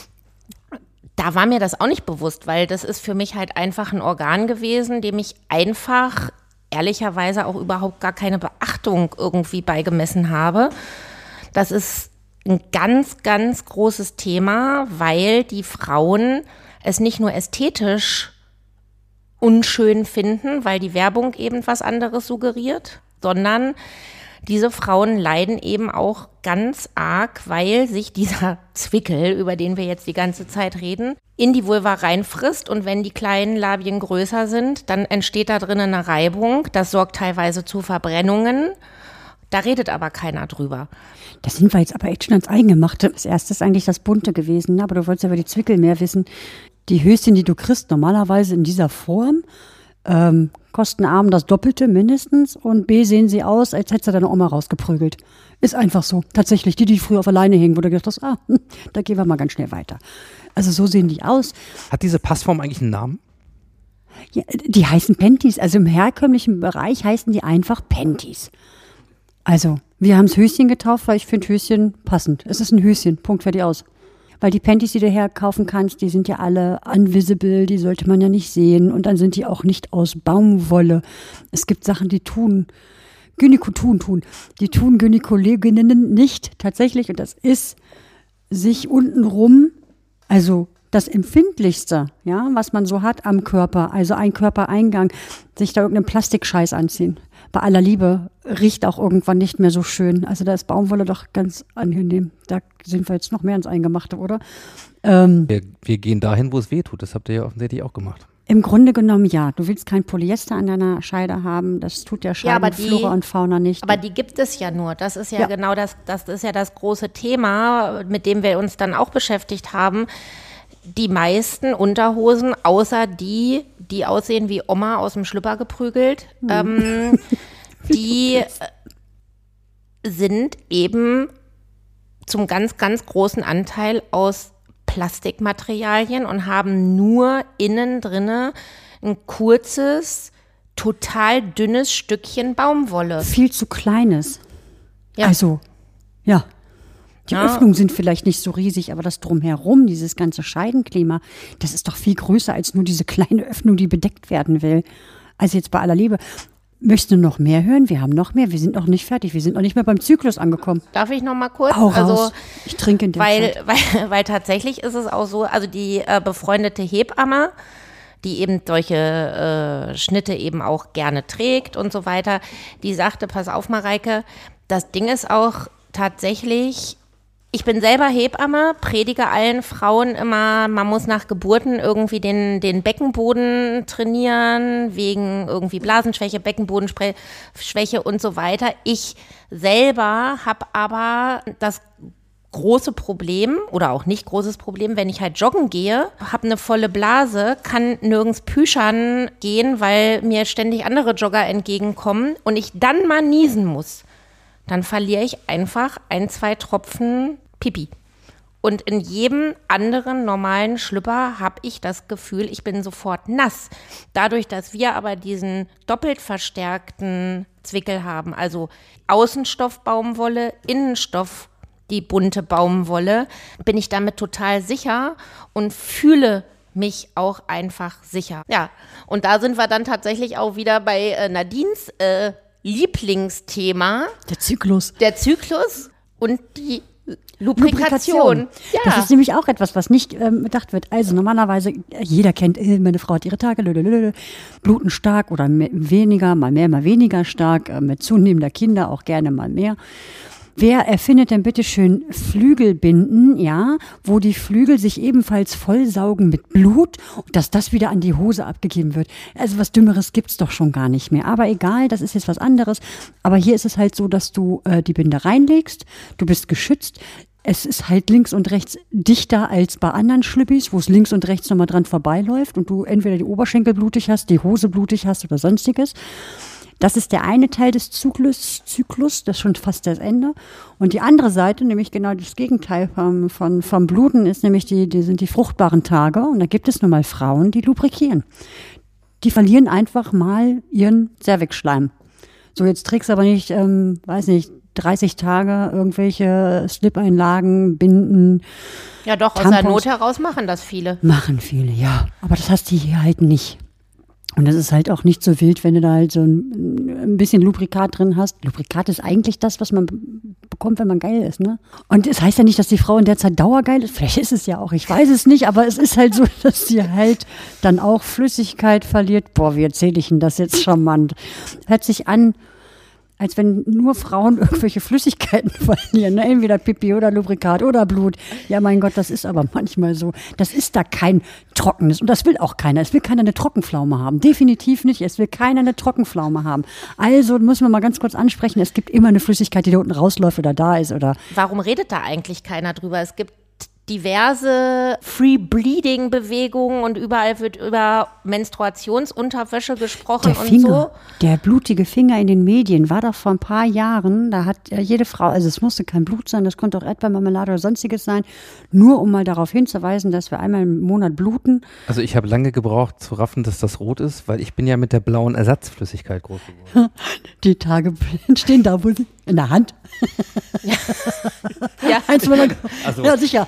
da war mir das auch nicht bewusst, weil das ist für mich halt einfach ein Organ gewesen, dem ich einfach ehrlicherweise auch überhaupt gar keine Beachtung irgendwie beigemessen habe. Das ist ein ganz, ganz großes Thema, weil die Frauen es nicht nur ästhetisch unschön finden, weil die Werbung eben was anderes suggeriert, sondern diese Frauen leiden eben auch ganz arg, weil sich dieser Zwickel, über den wir jetzt die ganze Zeit reden, in die Vulva reinfrisst. Und wenn die kleinen Labien größer sind, dann entsteht da drin eine Reibung. Das sorgt teilweise zu Verbrennungen. Da redet aber keiner drüber. Das sind wir jetzt aber echt schon ans Eingemachte. Das erste ist eigentlich das Bunte gewesen, ne? Aber du wolltest über die Zwickel mehr wissen. Die Höschen, die du kriegst, normalerweise in dieser Form, ähm, kosten A das Doppelte mindestens und B sehen sie aus, als hättest du deine Oma rausgeprügelt. Ist einfach so. Tatsächlich, die, die früher auf alleine hingen, wo du gedacht hast, ah, da gehen wir mal ganz schnell weiter. Also so sehen die aus. Hat diese Passform eigentlich einen Namen? Ja, die heißen Panties. Also im herkömmlichen Bereich heißen die einfach Panties. Also, wir haben es Höschen getauft, weil ich finde Höschen passend. Es ist ein Höschen, Punkt, fertig aus. Weil die Panties, die du herkaufen kannst, die sind ja alle unvisible, die sollte man ja nicht sehen. Und dann sind die auch nicht aus Baumwolle. Es gibt Sachen, die tun, Gynäko tun, tun. Die tun Gynäkologinnen nicht tatsächlich. Und das ist sich untenrum, also das Empfindlichste, ja, was man so hat am Körper, also ein Körpereingang, sich da irgendeinen Plastikscheiß anziehen. Bei aller Liebe riecht auch irgendwann nicht mehr so schön. Also da ist Baumwolle doch ganz angenehm. Da sind wir jetzt noch mehr ins Eingemachte, oder? Ähm, wir, wir gehen dahin, wo es weh tut. Das habt ihr ja offensichtlich auch gemacht. Im Grunde genommen ja. Du willst kein Polyester an deiner Scheide haben. Das tut der Scheidenflora ja, und Fauna nicht. Aber die gibt es ja nur. Das ist ja, ja. genau das, das ist ja das große Thema, mit dem wir uns dann auch beschäftigt haben. Die meisten Unterhosen, außer die, die aussehen wie Oma aus dem Schlüpper geprügelt, mhm. ähm, die sind eben zum ganz, ganz großen Anteil aus Plastikmaterialien und haben nur innen drinne ein kurzes, total dünnes Stückchen Baumwolle. Viel zu kleines. Ja. Also, ja. Die ja. Öffnungen sind vielleicht nicht so riesig, aber das Drumherum, dieses ganze Scheidenklima, das ist doch viel größer als nur diese kleine Öffnung, die bedeckt werden will. Also jetzt bei aller Liebe. Möchtest du noch mehr hören? Wir haben noch mehr. Wir sind noch nicht fertig. Wir sind noch nicht mehr beim Zyklus angekommen. Darf ich noch mal kurz? Hau raus. Also, ich trinke in der weil, Zeit. Weil, weil tatsächlich ist es auch so, also die äh, befreundete Hebamme, die eben solche äh, Schnitte eben auch gerne trägt und so weiter, die sagte, pass auf, Mareike, das Ding ist auch tatsächlich Ich bin selber Hebamme, predige allen Frauen immer, man muss nach Geburten irgendwie den, den Beckenboden trainieren, wegen irgendwie Blasenschwäche, Beckenbodenschwäche und so weiter. Ich selber habe aber das große Problem oder auch nicht großes Problem, wenn ich halt joggen gehe, habe eine volle Blase, kann nirgends püschern gehen, weil mir ständig andere Jogger entgegenkommen und ich dann mal niesen muss. Dann verliere ich einfach ein, zwei Tropfen Pipi. Und in jedem anderen normalen Schlüpper habe ich das Gefühl, ich bin sofort nass. Dadurch, dass wir aber diesen doppelt verstärkten Zwickel haben, also Außenstoff Baumwolle, Innenstoff die bunte Baumwolle, bin ich damit total sicher und fühle mich auch einfach sicher. Ja, und da sind wir dann tatsächlich auch wieder bei äh, Nadines äh, Lieblingsthema. Der Zyklus. Der Zyklus und die Lubrikation. Lubrikation. Ja. Das ist nämlich auch etwas, was nicht ähm, bedacht wird. Also normalerweise, jeder kennt, äh, meine Frau hat ihre Tage, lülülülü, bluten stark oder mehr, weniger, mal mehr, mal weniger stark, äh, mit zunehmender Kinder auch gerne mal mehr. Wer erfindet denn bitte schön Flügelbinden, ja, wo die Flügel sich ebenfalls vollsaugen mit Blut und dass das wieder an die Hose abgegeben wird? Also was Dümmeres gibt's doch schon gar nicht mehr. Aber egal, das ist jetzt was anderes. Aber hier ist es halt so, dass du äh, die Binde reinlegst, du bist geschützt. Es ist halt links und rechts dichter als bei anderen Schlüppis, wo es links und rechts nochmal dran vorbeiläuft und du entweder die Oberschenkel blutig hast, die Hose blutig hast oder sonstiges. Das ist der eine Teil des Zyklus, Zyklus, das ist schon fast das Ende. Und die andere Seite, nämlich genau das Gegenteil vom, von, vom Bluten, ist nämlich die, die sind die fruchtbaren Tage. Und da gibt es nun mal Frauen, die lubrikieren. Die verlieren einfach mal ihren Cervixschleim. So, jetzt trägst du aber nicht, ähm, weiß nicht, dreißig Tage irgendwelche Slip-Einlagen, Binden. Ja doch, aus Tampons. der Not heraus machen das viele. Machen viele, ja. Aber das hast du hier halt nicht. Und das ist halt auch nicht so wild, wenn du da halt so ein, ein bisschen Lubrikat drin hast. Lubrikat ist eigentlich das, was man bekommt, wenn man geil ist, ne? Und es heißt ja nicht, dass die Frau in der Zeit dauergeil ist. Vielleicht ist es ja auch, ich weiß es nicht, aber es ist halt so, dass sie halt dann auch Flüssigkeit verliert. Boah, wie erzähle ich Ihnen das jetzt charmant? Hört sich an, als wenn nur Frauen irgendwelche Flüssigkeiten verlieren, ne? Entweder Pipi oder Lubrikat oder Blut. Ja, mein Gott, das ist aber manchmal so. Das ist da kein Trockenes und das will auch keiner. Es will keiner eine Trockenpflaume haben. Definitiv nicht. Es will keiner eine Trockenpflaume haben. Also müssen wir mal ganz kurz ansprechen, es gibt immer eine Flüssigkeit, die da unten rausläuft oder da ist. Oder Warum redet da eigentlich keiner drüber? Es gibt diverse Free-Bleeding-Bewegungen und überall wird über Menstruationsunterwäsche gesprochen der und Finger, so. der blutige Finger in den Medien war doch vor ein paar Jahren, da hat jede Frau, also es musste kein Blut sein, das konnte auch Erdbeermarmelade oder sonstiges sein, nur um mal darauf hinzuweisen, dass wir einmal im Monat bluten. Also ich habe lange gebraucht zu raffen, dass das rot ist, weil ich bin ja mit der blauen Ersatzflüssigkeit groß geworden. Die Tage entstehen da wohl in der Hand. Ja, ja. Eins meiner, Also, ja sicher.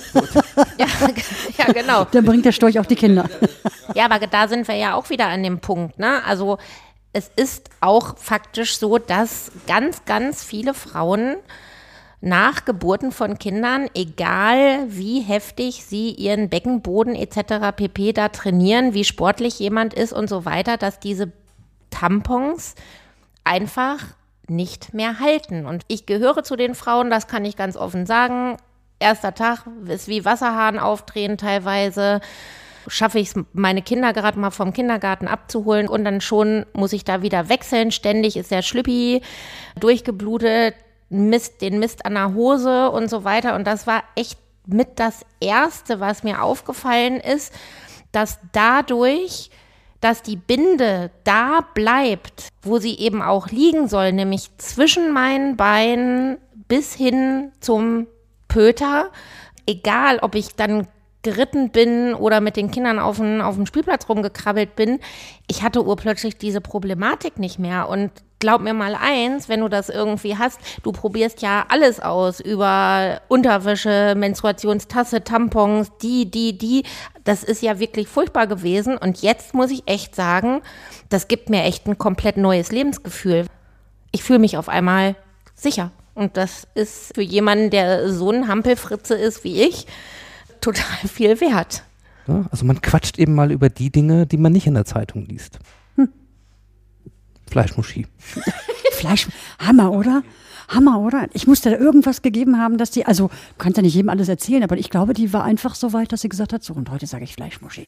ja, ja, genau. Dann bringt der Storch auch die Kinder. Ja, aber da sind wir ja auch wieder an dem Punkt, ne? Also es ist auch faktisch so, dass ganz, ganz viele Frauen nach Geburten von Kindern, egal wie heftig sie ihren Beckenboden et cetera pp. Da trainieren, wie sportlich jemand ist und so weiter, dass diese Tampons einfach nicht mehr halten. Und ich gehöre zu den Frauen, das kann ich ganz offen sagen. Erster Tag ist wie Wasserhahn aufdrehen teilweise. Schaffe ich es, meine Kinder gerade mal vom Kindergarten abzuholen und dann schon muss ich da wieder wechseln. Ständig ist der Schlüppi durchgeblutet, Mist, den Mist an der Hose und so weiter. Und das war echt mit das Erste, was mir aufgefallen ist, dass dadurch, dass die Binde da bleibt, wo sie eben auch liegen soll, nämlich zwischen meinen Beinen bis hin zum Pöter, egal ob ich dann geritten bin oder mit den Kindern auf dem, auf dem Spielplatz rumgekrabbelt bin, ich hatte urplötzlich diese Problematik nicht mehr. Und glaub mir mal eins, wenn du das irgendwie hast, du probierst ja alles aus über Unterwäsche, Menstruationstasse, Tampons, die, die, die. Das ist ja wirklich furchtbar gewesen. Und jetzt muss ich echt sagen, das gibt mir echt ein komplett neues Lebensgefühl. Ich fühle mich auf einmal sicher. Und das ist für jemanden, der so ein Hampelfritze ist wie ich, total viel wert. Ja, also man quatscht eben mal über die Dinge, die man nicht in der Zeitung liest. Hm. Fleischmuschi. Fleisch, Hammer, oder? Hammer, oder? Ich musste da irgendwas gegeben haben, dass die, also, du kannst ja nicht jedem alles erzählen, aber ich glaube, die war einfach so weit, dass sie gesagt hat, so, und heute sage ich Fleischmuschi.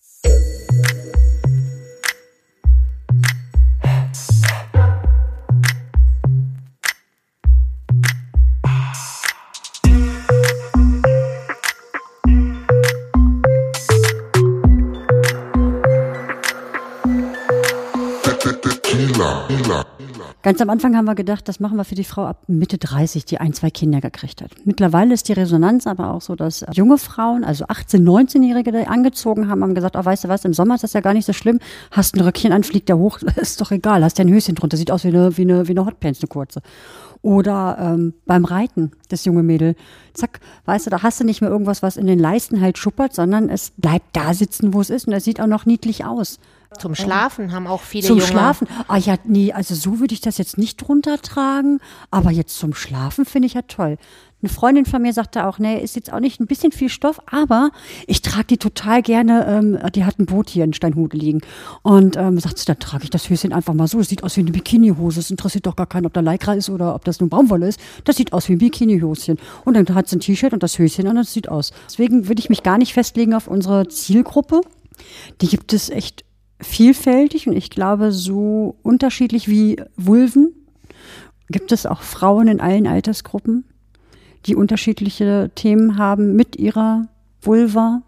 Ganz am Anfang haben wir gedacht, das machen wir für die Frau ab Mitte dreißig, die ein, zwei Kinder gekriegt hat. Mittlerweile ist die Resonanz aber auch so, dass junge Frauen, also achtzehn-, neunzehnjährige, die angezogen haben, haben gesagt, oh, weißt du was, im Sommer ist das ja gar nicht so schlimm, hast ein Röckchen an, fliegt der hoch, ist doch egal, hast ja ein Höschen drunter, sieht aus wie eine, wie eine, wie eine Hotpants, eine kurze. Oder ähm, beim Reiten, das junge Mädel, zack, weißt du, da hast du nicht mehr irgendwas, was in den Leisten halt schuppert, sondern es bleibt da sitzen, wo es ist und es sieht auch noch niedlich aus. Zum Schlafen haben auch viele Zum junge. Schlafen? Ah ja, nee, also so würde ich das jetzt nicht drunter tragen, aber jetzt zum Schlafen finde ich ja toll. Eine Freundin von mir sagte auch, nee, ist jetzt auch nicht ein bisschen viel Stoff, aber ich trage die total gerne, ähm, die hat ein Boot hier in Steinhude liegen und ähm, sagt sie, dann trage ich das Höschen einfach mal so, es sieht aus wie eine Bikinihose, es interessiert doch gar keinen, ob da Lycra ist oder ob das nur Baumwolle ist, das sieht aus wie ein Bikinihöschen und dann hat sie ein T-Shirt und das Höschen und das sieht aus. Deswegen würde ich mich gar nicht festlegen auf unsere Zielgruppe, die gibt es echt vielfältig und ich glaube, so unterschiedlich wie Vulven gibt es auch Frauen in allen Altersgruppen, die unterschiedliche Themen haben mit ihrer Vulva.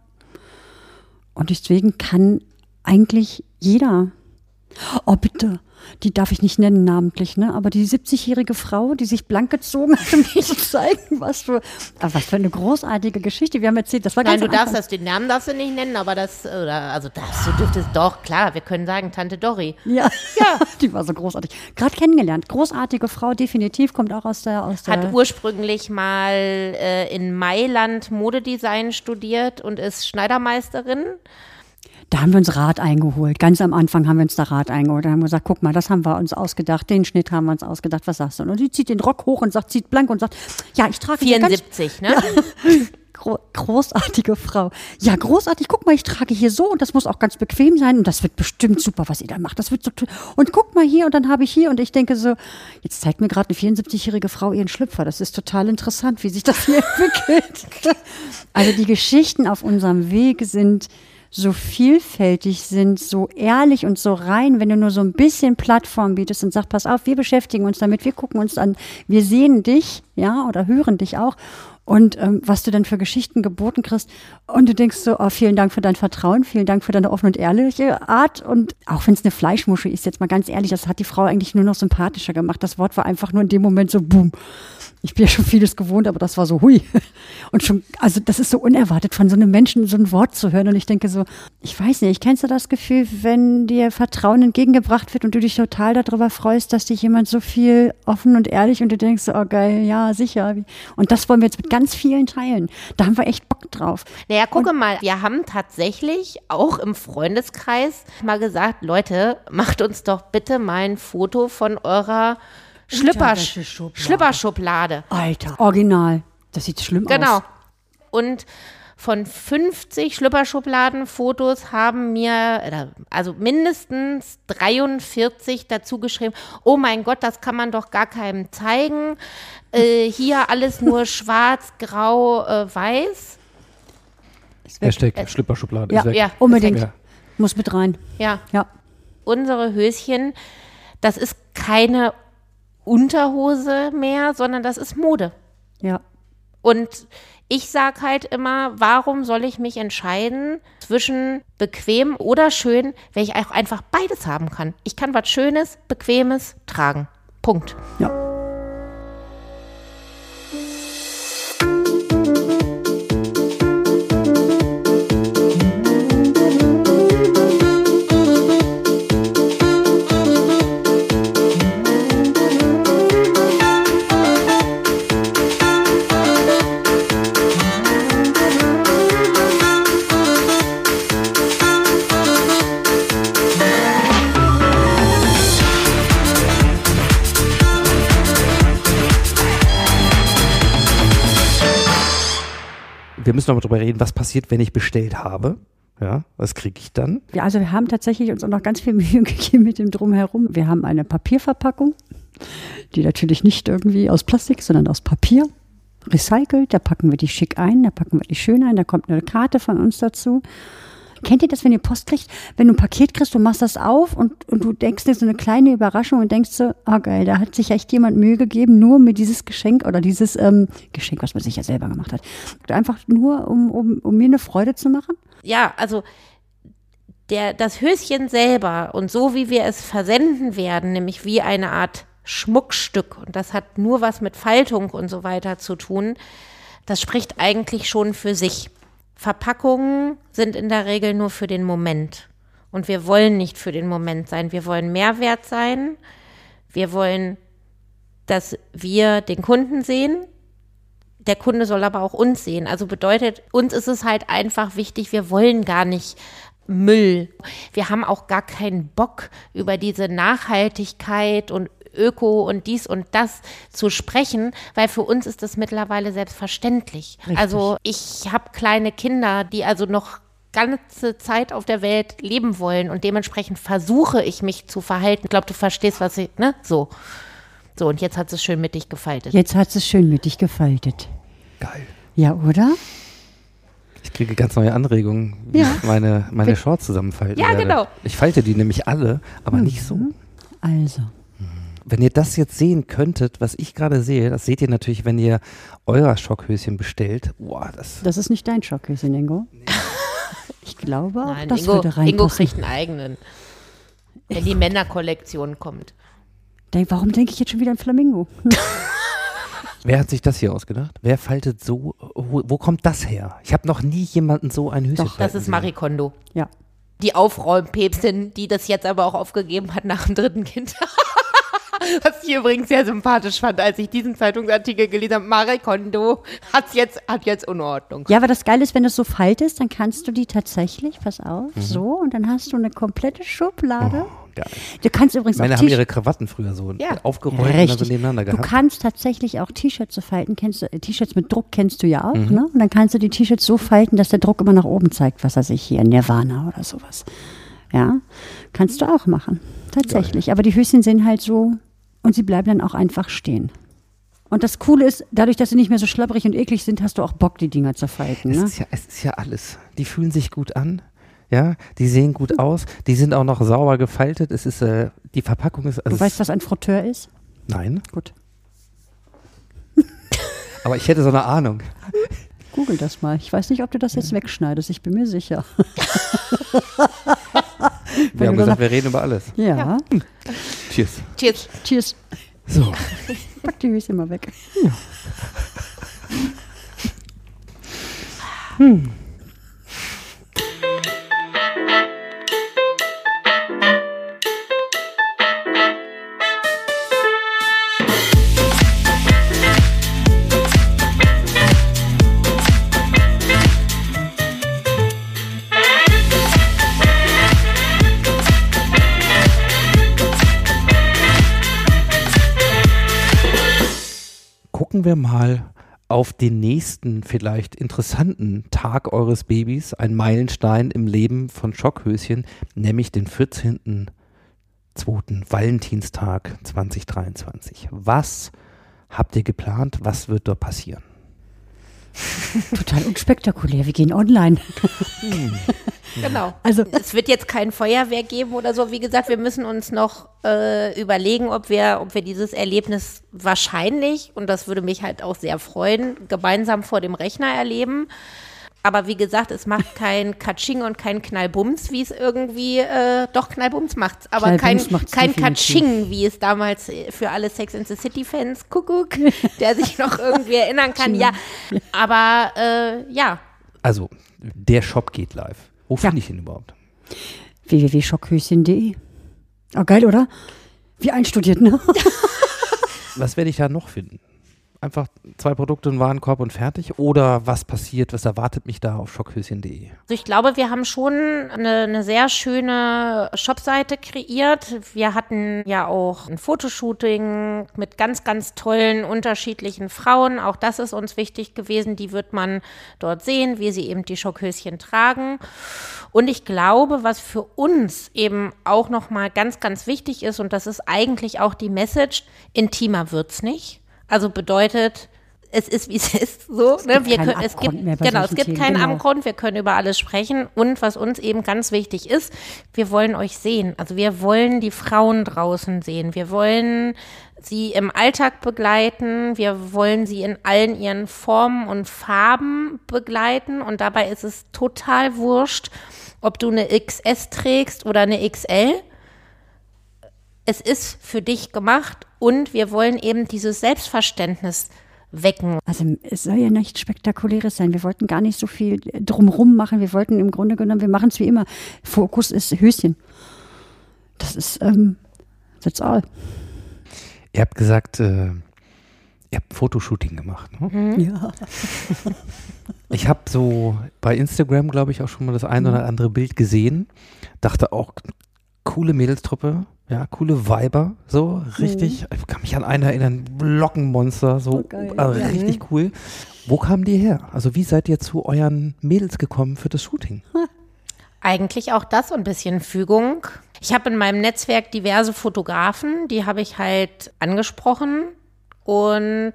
Und deswegen kann eigentlich jeder, oh bitte, die darf ich nicht nennen namentlich, ne? Aber die siebzigjährige Frau, die sich blank gezogen hat, um mir zu zeigen, was für, was für eine großartige Geschichte. Wir haben erzählt, das war Nein, ganz du darfst Anfang. das, den Namen darfst du nicht nennen, aber das, oder, also darfst du, dürftest doch, klar, wir können sagen, Tante Dori. Ja, ja, die war so großartig. Gerade kennengelernt. Großartige Frau, definitiv, kommt auch aus der... Aus der Hat ursprünglich mal äh, in Mailand Modedesign studiert und ist Schneidermeisterin. Da haben wir uns Rat eingeholt. Ganz am Anfang haben wir uns da Rat eingeholt. Da haben wir gesagt, guck mal, das haben wir uns ausgedacht. Den Schnitt haben wir uns ausgedacht. Was sagst du? Und die zieht den Rock hoch und sagt, zieht blank und sagt, ja, ich trage hier ganz vierundsiebzig, ne? Ja. Gro- großartige Frau. Ja, großartig. Guck mal, ich trage hier so und das muss auch ganz bequem sein und das wird bestimmt super, was ihr da macht. Das wird so toll. Und guck mal hier und dann habe ich hier und ich denke so, jetzt zeigt mir gerade eine vierundsiebzigjährige Frau ihren Schlüpfer. Das ist total interessant, wie sich das hier entwickelt. Also die Geschichten auf unserem Weg sind so vielfältig, sind so ehrlich und so rein, wenn du nur so ein bisschen Plattform bietest und sagst, pass auf, wir beschäftigen uns damit, wir gucken uns an, wir sehen dich, ja, oder hören dich auch und ähm, was du dann für Geschichten geboten kriegst und du denkst so, oh, vielen Dank für dein Vertrauen, vielen Dank für deine offene und ehrliche Art und auch wenn es eine Fleischmuschi ist, jetzt mal ganz ehrlich, das hat die Frau eigentlich nur noch sympathischer gemacht, das Wort war einfach nur in dem Moment so boom. Ich bin ja schon vieles gewohnt, aber das war so hui. Und schon, also das ist so unerwartet, von so einem Menschen so ein Wort zu hören. Und ich denke so, ich weiß nicht, kennst du das Gefühl, wenn dir Vertrauen entgegengebracht wird und du dich total darüber freust, dass dich jemand so viel offen und ehrlich und du denkst so, oh geil, ja, sicher. Und das wollen wir jetzt mit ganz vielen teilen. Da haben wir echt Bock drauf. Naja, gucke mal, wir haben tatsächlich auch im Freundeskreis mal gesagt, Leute, macht uns doch bitte mal ein Foto von eurer Schlüpperschublade. Schlüpperschublade. Alter, original. Das sieht schlimm Genau. aus. Und von fünfzig Schlüpperschubladenfotos haben mir, also mindestens dreiundvierzig dazu geschrieben, oh mein Gott, das kann man doch gar keinem zeigen. Äh, hier alles nur schwarz, grau, äh, weiß. Hashtag äh, Schlüpperschublade Ja, ist weg. Ja, unbedingt. Ja. Muss mit rein. Ja. Ja. Unsere Höschen, das ist keine Unterhose mehr, sondern das ist Mode. Ja. Und ich sage halt immer, warum soll ich mich entscheiden zwischen bequem oder schön, wenn ich auch einfach beides haben kann. Ich kann was Schönes, Bequemes tragen. Punkt. Ja. Wir müssen noch mal drüber reden, was passiert, wenn ich bestellt habe. Ja, was kriege ich dann? Ja, also wir haben tatsächlich uns auch noch ganz viel Mühe gegeben mit dem Drumherum. Wir haben eine Papierverpackung, Die natürlich nicht irgendwie aus Plastik, sondern aus Papier. Recycelt, da packen wir die schick ein, da packen wir die schön ein, da kommt eine Karte von uns dazu. Kennt ihr das, wenn ihr Post kriegt? Wenn du ein Paket kriegst, du machst das auf und, und du denkst dir so eine kleine Überraschung und denkst so, ah geil, da hat sich echt jemand Mühe gegeben, nur mir dieses Geschenk oder dieses ähm, Geschenk, was man sich ja selber gemacht hat. Einfach nur, um, um, um mir eine Freude zu machen? Ja, also der, das Höschen selber und so wie wir es versenden werden, nämlich wie eine Art Schmuckstück, und das hat nur was mit Faltung und so weiter zu tun, das spricht eigentlich schon für sich. Verpackungen sind in der Regel nur für den Moment. Und wir wollen nicht für den Moment sein. Wir wollen Mehrwert sein. Wir wollen, dass wir den Kunden sehen. Der Kunde soll aber auch uns sehen. Also bedeutet, uns ist es halt einfach wichtig, wir wollen gar nicht Müll. Wir haben auch gar keinen Bock, über diese Nachhaltigkeit und Öko und dies und das zu sprechen, weil für uns ist das mittlerweile selbstverständlich. Richtig. Also ich habe kleine Kinder, die also noch ganze Zeit auf der Welt leben wollen und dementsprechend versuche ich mich zu verhalten. Ich glaube, du verstehst, was ich, ne? So. So, und jetzt hat es schön mittig gefaltet. Jetzt hat es schön mittig gefaltet. Geil. Ja, oder? Ich kriege ganz neue Anregungen, wie Ja. ich meine, meine Shorts zusammenfalten Ja, werde. genau. Ich falte die nämlich alle, aber Mhm. nicht so. Also. Wenn ihr das jetzt sehen könntet, was ich gerade sehe, das seht ihr natürlich, wenn ihr euer Schockhöschen bestellt. Boah, das Das ist nicht dein Schockhöschen, Ingo. Ich glaube auch, Nein, das Ingo, würde reinpassen. Ingo kriegt einen eigenen, wenn die Männerkollektion kommt. Denk, warum denke ich jetzt schon wieder an Flamingo? Wer hat sich das hier ausgedacht? Wer faltet so, wo, wo kommt das her? Ich habe noch nie jemanden so ein Höschen Doch, falten Das ist sehen. Marie Kondo. Ja. Die Aufräumpäpstin, die das jetzt aber auch aufgegeben hat nach dem dritten Kind. Was ich übrigens sehr sympathisch fand, als ich diesen Zeitungsartikel gelesen habe. Marie Kondo hat's jetzt, hat jetzt Unordnung. Ja, aber das Geile ist, wenn du es so faltest, dann kannst du die tatsächlich, pass auf, Mhm. so, und dann hast du eine komplette Schublade. Oh, geil. Du kannst übrigens Meine auch haben T- ihre Krawatten früher so Ja. aufgerollt und dann so Richtig. nebeneinander Du gehabt. kannst tatsächlich auch T-Shirts so falten. Kennst du, äh, T-Shirts mit Druck kennst du ja auch, Mhm. ne? Und dann kannst du die T-Shirts so falten, dass der Druck immer nach oben zeigt, was weiß ich hier, Nirvana oder sowas. Ja, kannst du auch machen. Tatsächlich. Aber die Höschen sind halt so und sie bleiben dann auch einfach stehen. Und das Coole ist, dadurch, dass sie nicht mehr so schlabberig und eklig sind, hast du auch Bock, die Dinger zu falten. Es Ne? ist, ja, es ist ja alles. Die fühlen sich gut an. Ja, die sehen gut aus. Die sind auch noch sauber gefaltet. Es ist, äh, die Verpackung ist. Also Du weißt, was ein Frotteur ist? Nein, Gut. aber ich hätte so eine Ahnung. Google das mal. Ich weiß nicht, ob du das jetzt wegschneidest. Ich bin mir sicher. Wir haben du gesagt, wir reden über alles. Ja. Cheers. Cheers. Cheers. So. Pack die Höschen mal weg. Gucken wir mal auf den nächsten vielleicht interessanten Tag eures Babys, ein Meilenstein im Leben von Schockhöschen, nämlich den vierzehnten zweiten Valentinstag zweitausenddreiundzwanzig. Was habt ihr geplant? Was wird dort passieren? Total unspektakulär. Wir gehen online. Genau. Also, Es wird jetzt kein Feuerwerk geben oder so. Wie gesagt, wir müssen uns noch äh, überlegen, ob wir, ob wir dieses Erlebnis wahrscheinlich, und das würde mich halt auch sehr freuen, gemeinsam vor dem Rechner erleben. Aber wie gesagt, es macht kein Katsching und kein Knallbums, wie es irgendwie, äh, doch Knallbums macht's, aber Knallbums kein, macht's kein definitiv. Katsching, wie es damals äh, für alle Sex and the City Fans, Kuckuck, der sich noch irgendwie erinnern kann. Ja, aber äh, ja, Also, der Shop geht live. Wo Ja. finde ich ihn überhaupt? w w w punkt schockhöschen punkt de. Oh, geil, oder? Wie einstudiert, ne? Was werde ich da noch finden? einfach zwei Produkte, einen Warenkorb und fertig? Oder was passiert, was erwartet mich da auf schockhöschen punkt de? Also ich glaube, wir haben schon eine, eine sehr schöne Shopseite kreiert. Wir hatten ja auch ein Fotoshooting mit ganz, ganz tollen, unterschiedlichen Frauen. Auch das ist uns wichtig gewesen. Die wird man dort sehen, wie sie eben die Schockhöschen tragen. Und ich glaube, was für uns eben auch nochmal ganz, ganz wichtig ist, und das ist eigentlich auch die Message, intimer wird's nicht. Also bedeutet, es ist, wie es ist, so. Es ne? gibt wir keinen können, es Abgrund gibt, mehr bei genau, es solchen gibt Themen, keinen genau. Abgrund, wir können über alles sprechen. Und was uns eben ganz wichtig ist, wir wollen euch sehen. Also wir wollen die Frauen draußen sehen. Wir wollen sie im Alltag begleiten. Wir wollen sie in allen ihren Formen und Farben begleiten. Und dabei ist es total wurscht, ob du eine X S trägst oder eine X L. Es ist für dich gemacht und wir wollen eben dieses Selbstverständnis wecken. Also es soll ja nichts Spektakuläres sein. Wir wollten gar nicht so viel drumrum machen. Wir wollten im Grunde genommen, wir machen es wie immer. Fokus ist Höschen. Das ist, ähm, that's all. Ihr habt gesagt, äh, ihr habt ein Fotoshooting gemacht, ne? Mhm. Ja. Ich habe so bei Instagram, glaube ich, auch schon mal das ein oder andere Bild gesehen. Dachte auch, coole Mädelstruppe, ja, coole Weiber, so richtig. Ich kann mich an einen erinnern, Lockenmonster, so Oh, geil, äh, ja. richtig cool. Wo kamen die her? Also wie seid ihr zu euren Mädels gekommen für das Shooting? Eigentlich auch das so ein bisschen Fügung. Ich habe in meinem Netzwerk diverse Fotografen, die habe ich halt angesprochen und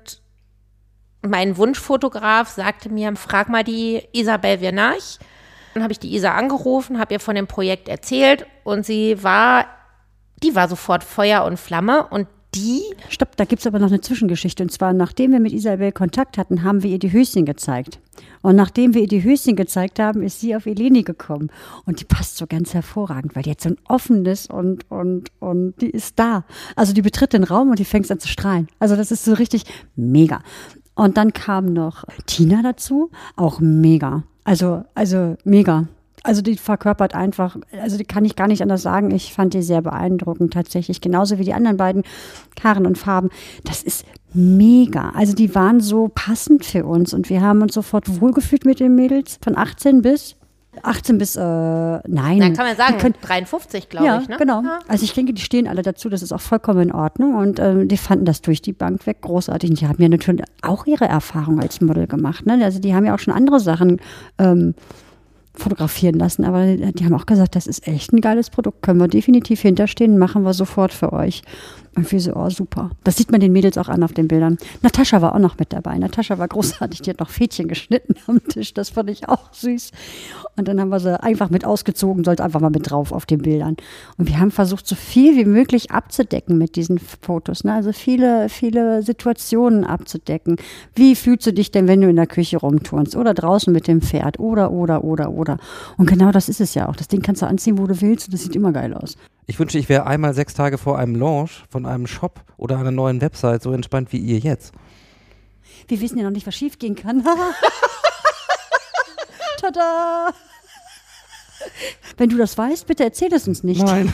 mein Wunschfotograf sagte mir, frag mal die Isabel Vernach. Dann habe ich die Isa angerufen, habe ihr von dem Projekt erzählt und sie war, die war sofort Feuer und Flamme und die Stopp, da gibt es aber noch eine Zwischengeschichte. Und zwar, nachdem wir mit Isabel Kontakt hatten, haben wir ihr die Höschen gezeigt. Und nachdem wir ihr die Höschen gezeigt haben, ist sie auf Eleni gekommen. Und die passt so ganz hervorragend, weil die hat so ein offenes und, und, und die ist da. Also die betritt den Raum und die fängt an zu strahlen. Also das ist so richtig mega. Und dann kam noch Tina dazu, auch mega. Also, also mega. Also die verkörpert einfach, also die kann ich gar nicht anders sagen. Ich fand die sehr beeindruckend tatsächlich. Genauso wie die anderen beiden, Karen und Farben. Das ist mega. Also die waren so passend für uns und wir haben uns sofort wohlgefühlt mit den Mädels. Von achtzehn bis, achtzehn bis, äh, nein. dann kann man sagen, Die können, dreiundfünfzig, glaube ja, ich. Ne? genau. Ja. Also ich denke, die stehen alle dazu. Das ist auch vollkommen in Ordnung. Und ähm, die fanden das durch die Bank weg großartig. Und die haben ja natürlich auch ihre Erfahrung als Model gemacht. Ne? Also die haben ja auch schon andere Sachen ähm, fotografieren lassen, aber die haben auch gesagt, das ist echt ein geiles Produkt, können wir definitiv hinterstehen, machen wir sofort für euch. Und wir so, oh super. Das sieht man den Mädels auch an auf den Bildern. Natascha war auch noch mit dabei. Natascha war großartig, die hat noch Fädchen geschnitten am Tisch, das fand ich auch süß. Und dann haben wir sie einfach mit ausgezogen, sollte einfach mal mit drauf auf den Bildern. Und wir haben versucht, so viel wie möglich abzudecken mit diesen Fotos. Ne? Also viele, viele Situationen abzudecken. Wie fühlst du dich denn, wenn du in der Küche rumturnst oder draußen mit dem Pferd oder, oder, oder, oder. Und genau das ist es ja auch. Das Ding kannst du anziehen, wo du willst und das sieht immer geil aus. Ich wünsche, ich wäre einmal sechs Tage vor einem Launch von einem Shop oder einer neuen Website so entspannt wie ihr jetzt. Wir wissen ja noch nicht, was schief gehen kann. Tada! Wenn du das weißt, bitte erzähl es uns nicht. Nein.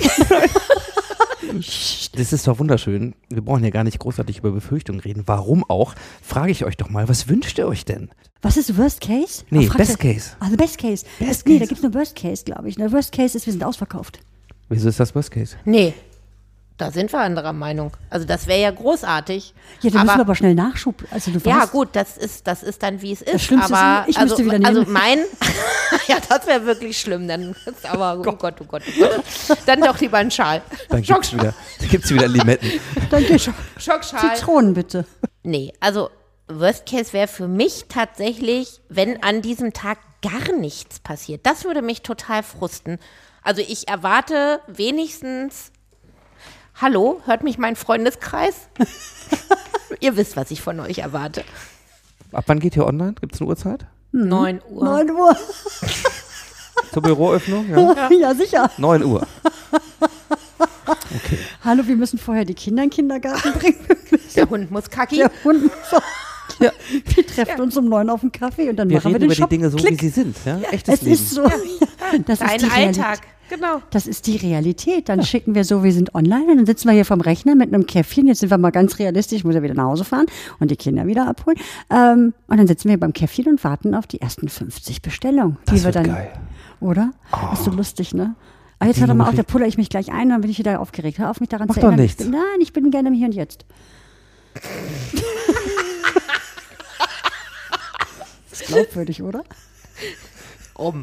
Das ist doch wunderschön. Wir brauchen ja gar nicht großartig über Befürchtungen reden. Warum auch? Frage ich euch doch mal, was wünscht ihr euch denn? Was ist Worst Case? Nee, Fragt Best er- Case. Also Best Case. Best nee, Case. da gibt es nur Worst Case, glaube ich. Der Worst Case ist, wir sind ausverkauft. Wieso ist das Worst Case? Nee, da sind wir anderer Meinung. Also das wäre ja großartig. Ja, da müssen wir aber aber schnell Nachschub. Also du ja weißt, gut, das ist, das ist dann, wie es ist. Schlimmste aber ist, ich also, müsste wieder also nehmen. mein, ja, das wäre wirklich schlimm. Dann, aber oh Gott, oh Gott, oh Gott. Dann doch lieber ein Schal. Dann gibt's wieder, dann gibt's wieder Limetten. danke, Sch- Schockschal. Zitronen bitte. Nee, also Worst Case wäre für mich tatsächlich, wenn an diesem Tag gar nichts passiert. Das würde mich total frusten. Also ich erwarte wenigstens, hallo, hört mich mein Freundeskreis? Ihr wisst, was ich von euch erwarte. Ab wann geht ihr online? Gibt es eine Uhrzeit? neun Uhr. neun Uhr. Zur Büroöffnung? Ja. Ja, sicher. neun Uhr. Okay. Hallo, wir müssen vorher die Kinder in den Kindergarten bringen. Der Hund muss kacki. Der Hund. Ja. Wir treffen uns um neun auf dem Kaffee und dann Wir machen wir reden den über Shop. die Dinge so, Klick. wie sie sind. Ja? Echtes Es Leben. ist so. Das Dein ist die Realität. Alltag. Genau. Das ist die Realität. Dann ja. schicken wir so, wir sind online und dann sitzen wir hier vom Rechner mit einem Käffchen. Jetzt sind wir mal ganz realistisch, ich muss ja wieder nach Hause fahren und die Kinder wieder abholen. Ähm, und dann sitzen wir beim Käffchen und warten auf die ersten fünfzig Bestellungen. Das die wird wir dann, geil. Oder? Oh. Ist so lustig, ne? Ah, jetzt hört doch mal auf, da puller ich mich gleich ein, dann bin ich wieder aufgeregt. Hör auf, mich daran Mach zu erinnern. doch nichts. Ich bin, nein, ich bin gerne im Hier und Jetzt. Das ist glaubwürdig, oder? Um.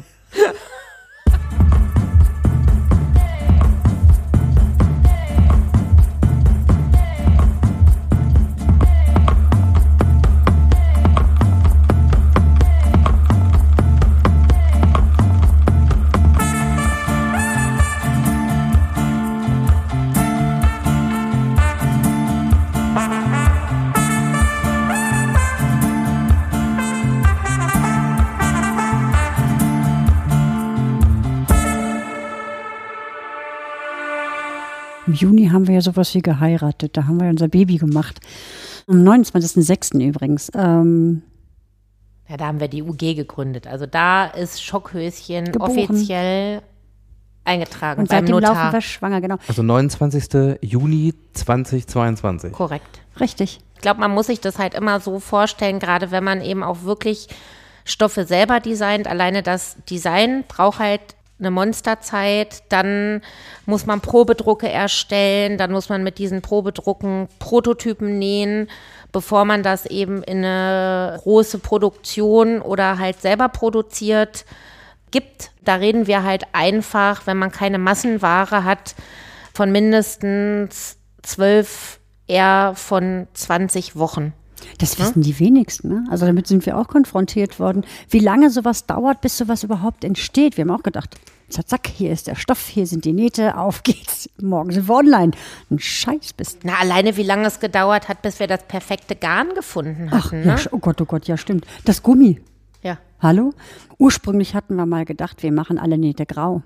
Im Juni haben wir ja sowas wie geheiratet. Da haben wir unser Baby gemacht. Am neunundzwanzigsten sechsten übrigens. Ähm, ja, da haben wir die U G gegründet. Also da ist Schockhöschen Geboren. offiziell eingetragen und beim seitdem Notar. laufen wir schwanger, genau. Also neunundzwanzigsten Juni zweitausendzweiundzwanzig. Korrekt. Richtig. Ich glaube, man muss sich das halt immer so vorstellen, gerade wenn man eben auch wirklich Stoffe selber designt. Alleine das Design braucht halt eine Monsterzeit, dann muss man Probedrucke erstellen, dann muss man mit diesen Probedrucken Prototypen nähen, bevor man das eben in eine große Produktion oder halt selber produziert gibt. Da reden wir halt einfach, wenn man keine Massenware hat, von mindestens zwölf, eher von zwanzig Wochen. Das wissen die wenigsten, ne? Also damit sind wir auch konfrontiert worden. Wie lange sowas dauert, bis sowas überhaupt entsteht. Wir haben auch gedacht, zack, zack, hier ist der Stoff, hier sind die Nähte, auf geht's. Morgen sind wir online. Ein Scheiß bist. Na, alleine wie lange es gedauert hat, bis wir das perfekte Garn gefunden Ach, hatten. ja, Ne? oh Gott, oh Gott, ja stimmt. Das Gummi. Ja. Hallo? Ursprünglich hatten wir mal gedacht, wir machen alle Nähte grau.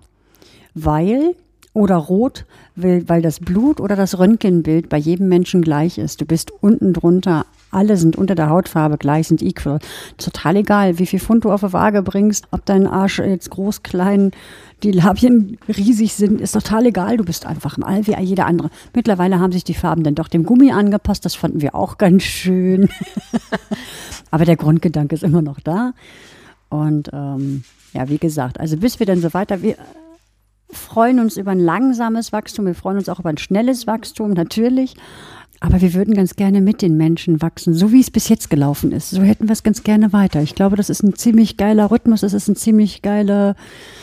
Weil, oder rot, weil, weil das Blut oder das Röntgenbild bei jedem Menschen gleich ist. Du bist unten drunter, alle sind unter der Hautfarbe gleich, sind equal. Total egal, wie viel Pfund du auf die Waage bringst, ob dein Arsch jetzt groß, klein, die Labien riesig sind, ist total egal. Du bist einfach im All wie jeder andere. Mittlerweile haben sich die Farben dann doch dem Gummi angepasst. Das fanden wir auch ganz schön. Aber der Grundgedanke ist immer noch da. Und ähm, ja, wie gesagt, also bis wir dann so weiter, wir freuen uns über ein langsames Wachstum, wir freuen uns auch über ein schnelles Wachstum, natürlich. Aber wir würden ganz gerne mit den Menschen wachsen, so wie es bis jetzt gelaufen ist. So hätten wir es ganz gerne weiter. Ich glaube, das ist ein ziemlich geiler Rhythmus, es ist ein ziemlich geile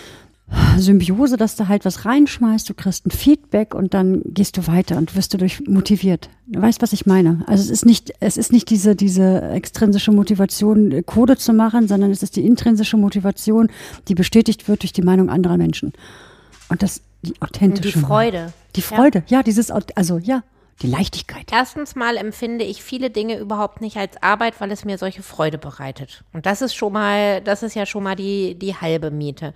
Symbiose, dass du halt was reinschmeißt, du kriegst ein Feedback und dann gehst du weiter und wirst dadurch motiviert. Du weißt, was ich meine? Also es ist nicht, es ist nicht diese, diese extrinsische Motivation, Code zu machen, sondern es ist die intrinsische Motivation, die bestätigt wird durch die Meinung anderer Menschen. Und das, die authentische. Die Freude. Die Freude, ja, ja dieses, also ja. Die Leichtigkeit. Erstens mal empfinde ich viele Dinge überhaupt nicht als Arbeit, weil es mir solche Freude bereitet. Und das ist schon mal, das ist ja schon mal die, die halbe Miete.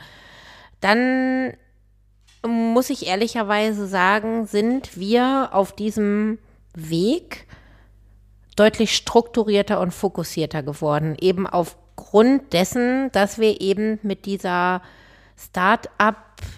Dann muss ich ehrlicherweise sagen, sind wir auf diesem Weg deutlich strukturierter und fokussierter geworden. Eben aufgrund dessen, dass wir eben mit dieser Start-up,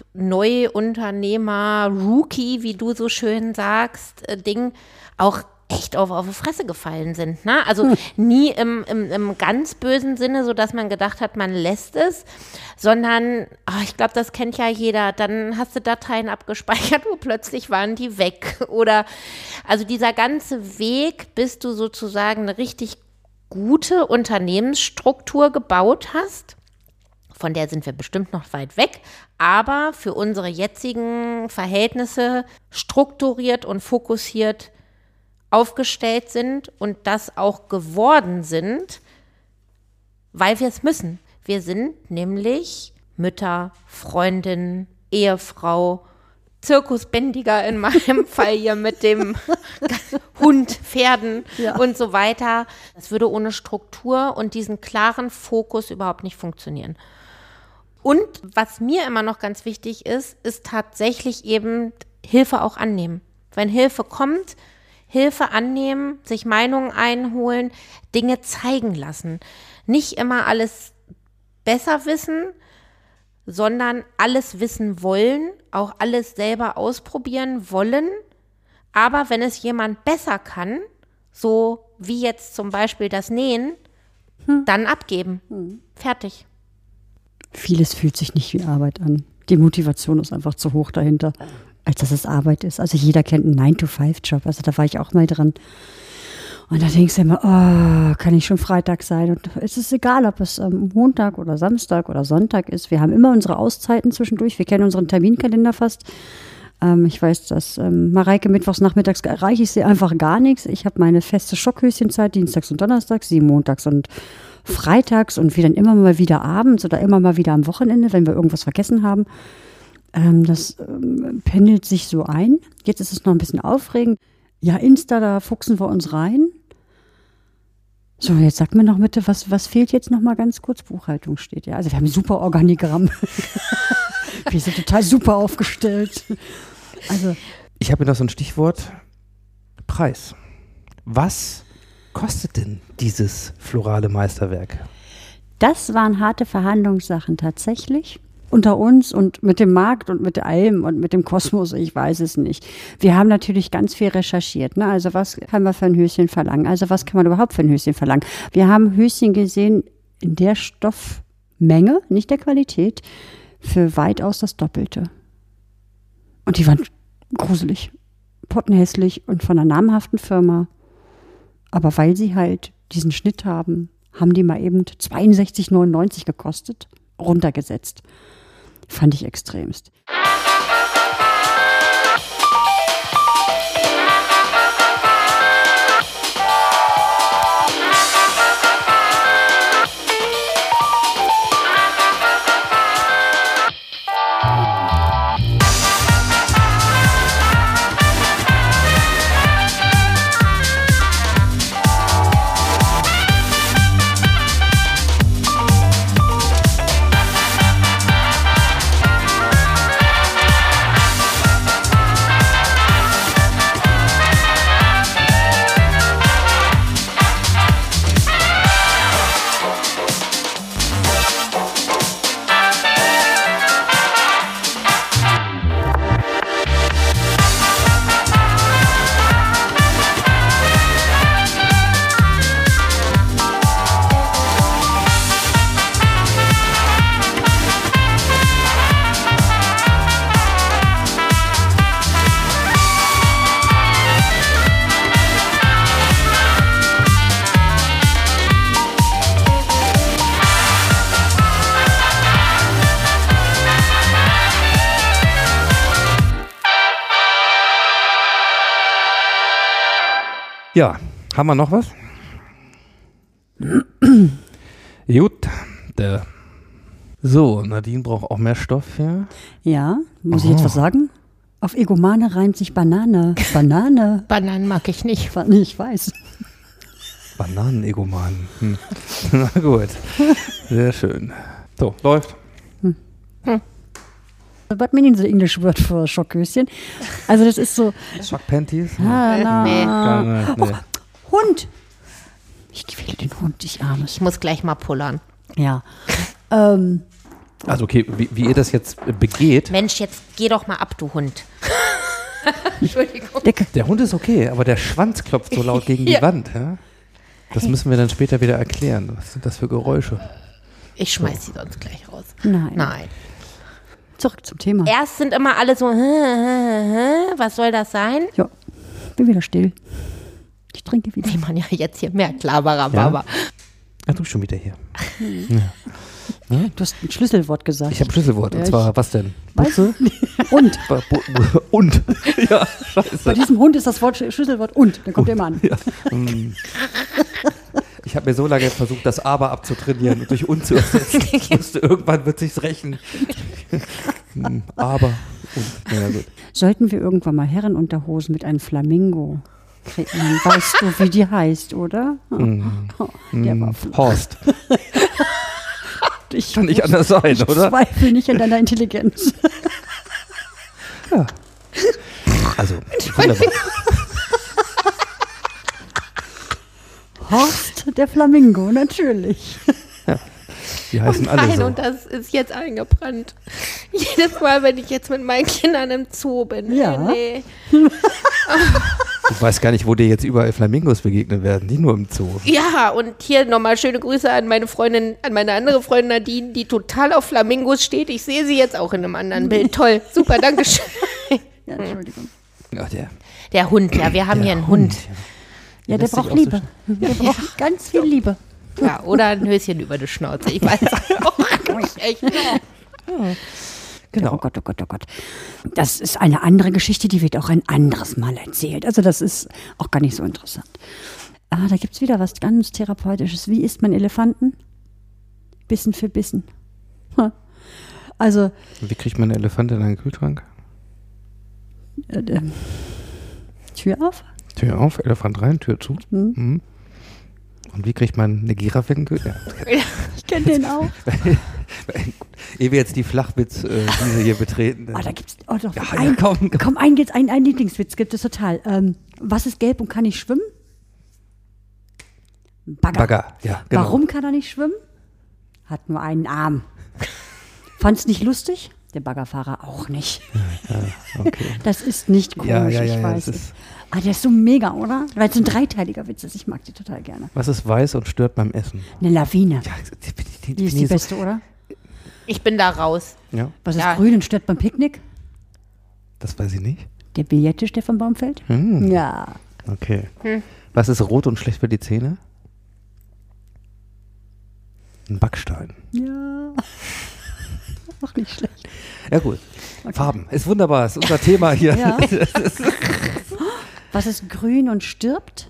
Neuunternehmer, Rookie, wie du so schön sagst, äh, Ding, auch echt auf, auf die Fresse gefallen sind. Ne? Also hm. nie im, im, im ganz bösen Sinne, so dass man gedacht hat, man lässt es, sondern, oh, ich glaube, das kennt ja jeder, dann hast du Dateien abgespeichert, wo plötzlich waren die weg. Oder, also dieser ganze Weg, bis du sozusagen eine richtig gute Unternehmensstruktur gebaut hast. Von der sind wir bestimmt noch weit weg, aber für unsere jetzigen Verhältnisse strukturiert und fokussiert aufgestellt sind und das auch geworden sind, weil wir es müssen. Wir sind nämlich Mütter, Freundin, Ehefrau, Zirkusbändiger in meinem Fall hier mit dem Hund, Pferden ja. und so weiter. Das würde ohne Struktur und diesen klaren Fokus überhaupt nicht funktionieren. Und was mir immer noch ganz wichtig ist, ist tatsächlich eben Hilfe auch annehmen. Wenn Hilfe kommt, Hilfe annehmen, sich Meinungen einholen, Dinge zeigen lassen. Nicht immer alles besser wissen, sondern alles wissen wollen, auch alles selber ausprobieren wollen. Aber wenn es jemand besser kann, so wie jetzt zum Beispiel das Nähen, hm. dann abgeben. Hm. Fertig. Vieles fühlt sich nicht wie Arbeit an. Die Motivation ist einfach zu hoch dahinter, als dass es Arbeit ist. Also jeder kennt einen nine to five Job. Also da war ich auch mal dran. Und da denkst du immer, oh, kann ich schon Freitag sein? Und es ist egal, ob es ähm, Montag oder Samstag oder Sonntag ist. Wir haben immer unsere Auszeiten zwischendurch. Wir kennen unseren Terminkalender fast. Ähm, ich weiß, dass ähm, Mareike mittwochs nachmittags erreiche ich sie einfach gar nichts. Ich habe meine feste Schockhöschenzeit, dienstags und donnerstags, sie montags und freitags und wir dann immer mal wieder abends oder immer mal wieder am Wochenende, wenn wir irgendwas vergessen haben. Ähm, das ähm, pendelt sich so ein. Jetzt ist es noch ein bisschen aufregend. Ja, Insta, da fuchsen wir uns rein. So, jetzt sag mir noch bitte, was, was fehlt jetzt noch mal ganz kurz? Buchhaltung steht, ja. Also wir haben ein super Organigramm. Wir sind total super aufgestellt. Also ich habe hier noch so ein Stichwort, Preis. Was kostet denn dieses florale Meisterwerk? Das waren harte Verhandlungssachen tatsächlich. Unter uns und mit dem Markt und mit allem und mit dem Kosmos, ich weiß es nicht. Wir haben natürlich ganz viel recherchiert. Ne? Also was kann man für ein Höschen verlangen? Also was kann man überhaupt für ein Höschen verlangen? Wir haben Höschen gesehen in der Stoffmenge, nicht der Qualität, für weitaus das Doppelte. Und die waren gruselig, pottenhässlich und von einer namhaften Firma. Aber weil sie halt diesen Schnitt haben, haben die mal eben zweiundsechzig neunundneunzig gekostet, runtergesetzt. Fand ich extremst. Ja, haben wir noch was? Gut. Der. So, Nadine braucht auch mehr Stoff hier. Ja, muss Oh. ich jetzt was sagen? Auf Egomane reimt sich Banane. Banane. Bananen mag ich nicht. Ich weiß. Bananenegomanen. Hm. Na gut. Sehr schön. So, läuft. What meaning the English word for Schockhöschen? Also das ist so. Shock Panties? Ah, na, Nee. Gar nicht, nee. Oh, Hund. Ich quäle den Hund, ich armes. Ich muss gleich mal pullern. Ja. Ähm, Also okay, wie, wie ihr das jetzt äh, begeht. Mensch, jetzt geh doch mal ab, du Hund. Entschuldigung. Decke. Der Hund ist okay, aber der Schwanz klopft so laut gegen die Ja. Wand. Ja? Das müssen wir dann später wieder erklären. Was sind das für Geräusche? Ich schmeiß sie sonst gleich raus. Nein. Nein. Zurück zum Thema. Erst sind immer alle so, hä, hä, hä, was soll das sein? Ja, bin wieder still. Ich trinke wieder. Wie man ja jetzt hier merkt, Laberababa. Ach, du bist schon wieder hier. Du hast ein Schlüsselwort gesagt. Ich habe ein Schlüsselwort. Ja, und zwar, was denn? Weiß Und. Bu- bu- Und. Ja, Bei scheiße. diesem Hund ist das Wort Schlüsselwort und. Dann kommt er immer an. Ja. Mm. Ich habe mir so lange versucht, das Aber abzutrainieren und durch Und zu ersetzen. Ich wusste, irgendwann wird sich's rächen. Mm, Aber und. Naja, gut. Sollten wir irgendwann mal Herrenunterhosen mit einem Flamingo kreieren? Weißt du, wie die heißt, oder? Oh, der war Mm, flach. Horst. Ich Kann nicht anders sein, ich oder? zweifle nicht an deiner Intelligenz. Ja. Also, wunderbar. Horst, der Flamingo, natürlich. Die heißen und alle Wein so. und das ist jetzt eingebrannt. Jedes Mal, wenn ich jetzt mit meinen Kindern im Zoo bin. Ja. Nee, Ich weiß gar nicht, wo dir jetzt überall Flamingos begegnen werden, nicht nur im Zoo. nee. Ja, und hier nochmal schöne Grüße an meine Freundin, an meine andere Freundin Nadine, die total auf Flamingos steht. Ich sehe sie jetzt auch in einem anderen Bild. Toll, super, danke schön. Ja, Entschuldigung. Ach, der, Der Hund, ja, wir haben der hier einen Hund. ja. Ja, der lässt sich braucht auch so Liebe. Der braucht ganz viel Liebe. Ja, oder ein Höschen über die Schnauze. Ich weiß auch nicht echt. Genau. Oh Gott, oh Gott, oh Gott. Das ist eine andere Geschichte, die wird auch ein anderes Mal erzählt. Also das ist auch gar nicht so interessant. Ah, da gibt es wieder was ganz Therapeutisches. Wie isst man Elefanten? Bissen für Bissen. Ha. Also, Wie kriegt man einen Elefant in einen Kühlschrank? äh, äh, Tür auf? Tür auf, Elefant rein, Tür zu. Hm. Mhm. Und wie kriegt man eine Giraffe in den Kühlschrank? Ja. Ich kenne den auch. Ehe wir jetzt die Flachwitz-Wiese hier betreten. Oh, da gibt's oh, doch, Ja, ein, ja, komm, komm. komm, ein, jetzt ein, ein Lieblingswitz gibt es total. Ähm, was ist gelb und kann nicht schwimmen? Bagger. Bagger, ja, genau. Warum kann er nicht schwimmen? Hat nur einen Arm. Fand's nicht lustig? Der Baggerfahrer auch nicht. Okay. Das ist nicht komisch, Ja, ja, ja, ich ja, weiß. das es. ist- Ah, der ist so mega, oder? Weil es ein dreiteiliger Witz ist. Ich mag die total gerne. Was ist weiß und stört beim Essen? Eine Lawine. Ja, die, die, Die ist die beste, oder? Ich bin da raus. Ja, Was ist Ja. grün und stört beim Picknick? das weiß ich nicht. Der Billardtisch, der vom Baum fällt? Hm. Ja. Okay. Was ist rot und schlecht für die Zähne? Ein Backstein. Ja. Auch nicht schlecht. Ja gut. Farben. Ist wunderbar. Ist unser Thema hier. Ja. Was ist grün und stirbt?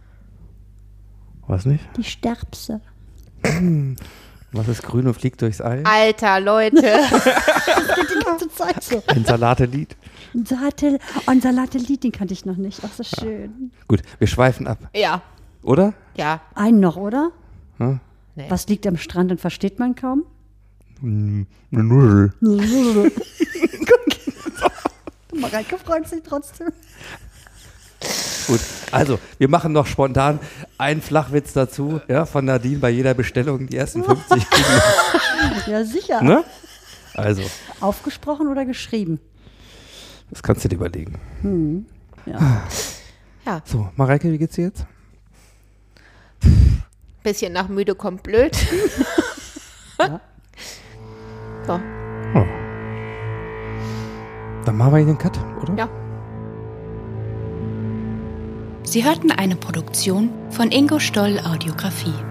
Was nicht? Die Sterbse. Was ist grün und fliegt durchs All? Alter, Leute. Die ganze Zeit so. Ein Salatelied. Ein Satel, oh, ein Salatelied, den kannte ich noch nicht. Ach, so schön. Gut, wir schweifen ab. Ja, Oder? ja. Einen noch, oder? Hm? Nee. Was liegt am Strand und versteht man kaum? Hm, eine Nussel. Mareike freut sich trotzdem. Gut, also wir machen noch spontan einen Flachwitz dazu, ja, von Nadine bei jeder Bestellung, die ersten fünfzig kriegen. Ja, sicher. Ne? Also, Aufgesprochen oder geschrieben? das kannst du dir überlegen. Ja. Ja, So, Mareike, wie geht's dir jetzt? bisschen nach müde kommt blöd. Ja. So, Oh. Dann machen wir hier den Cut, oder? ja. Sie hörten eine Produktion von Ingo Stoll Audiografie.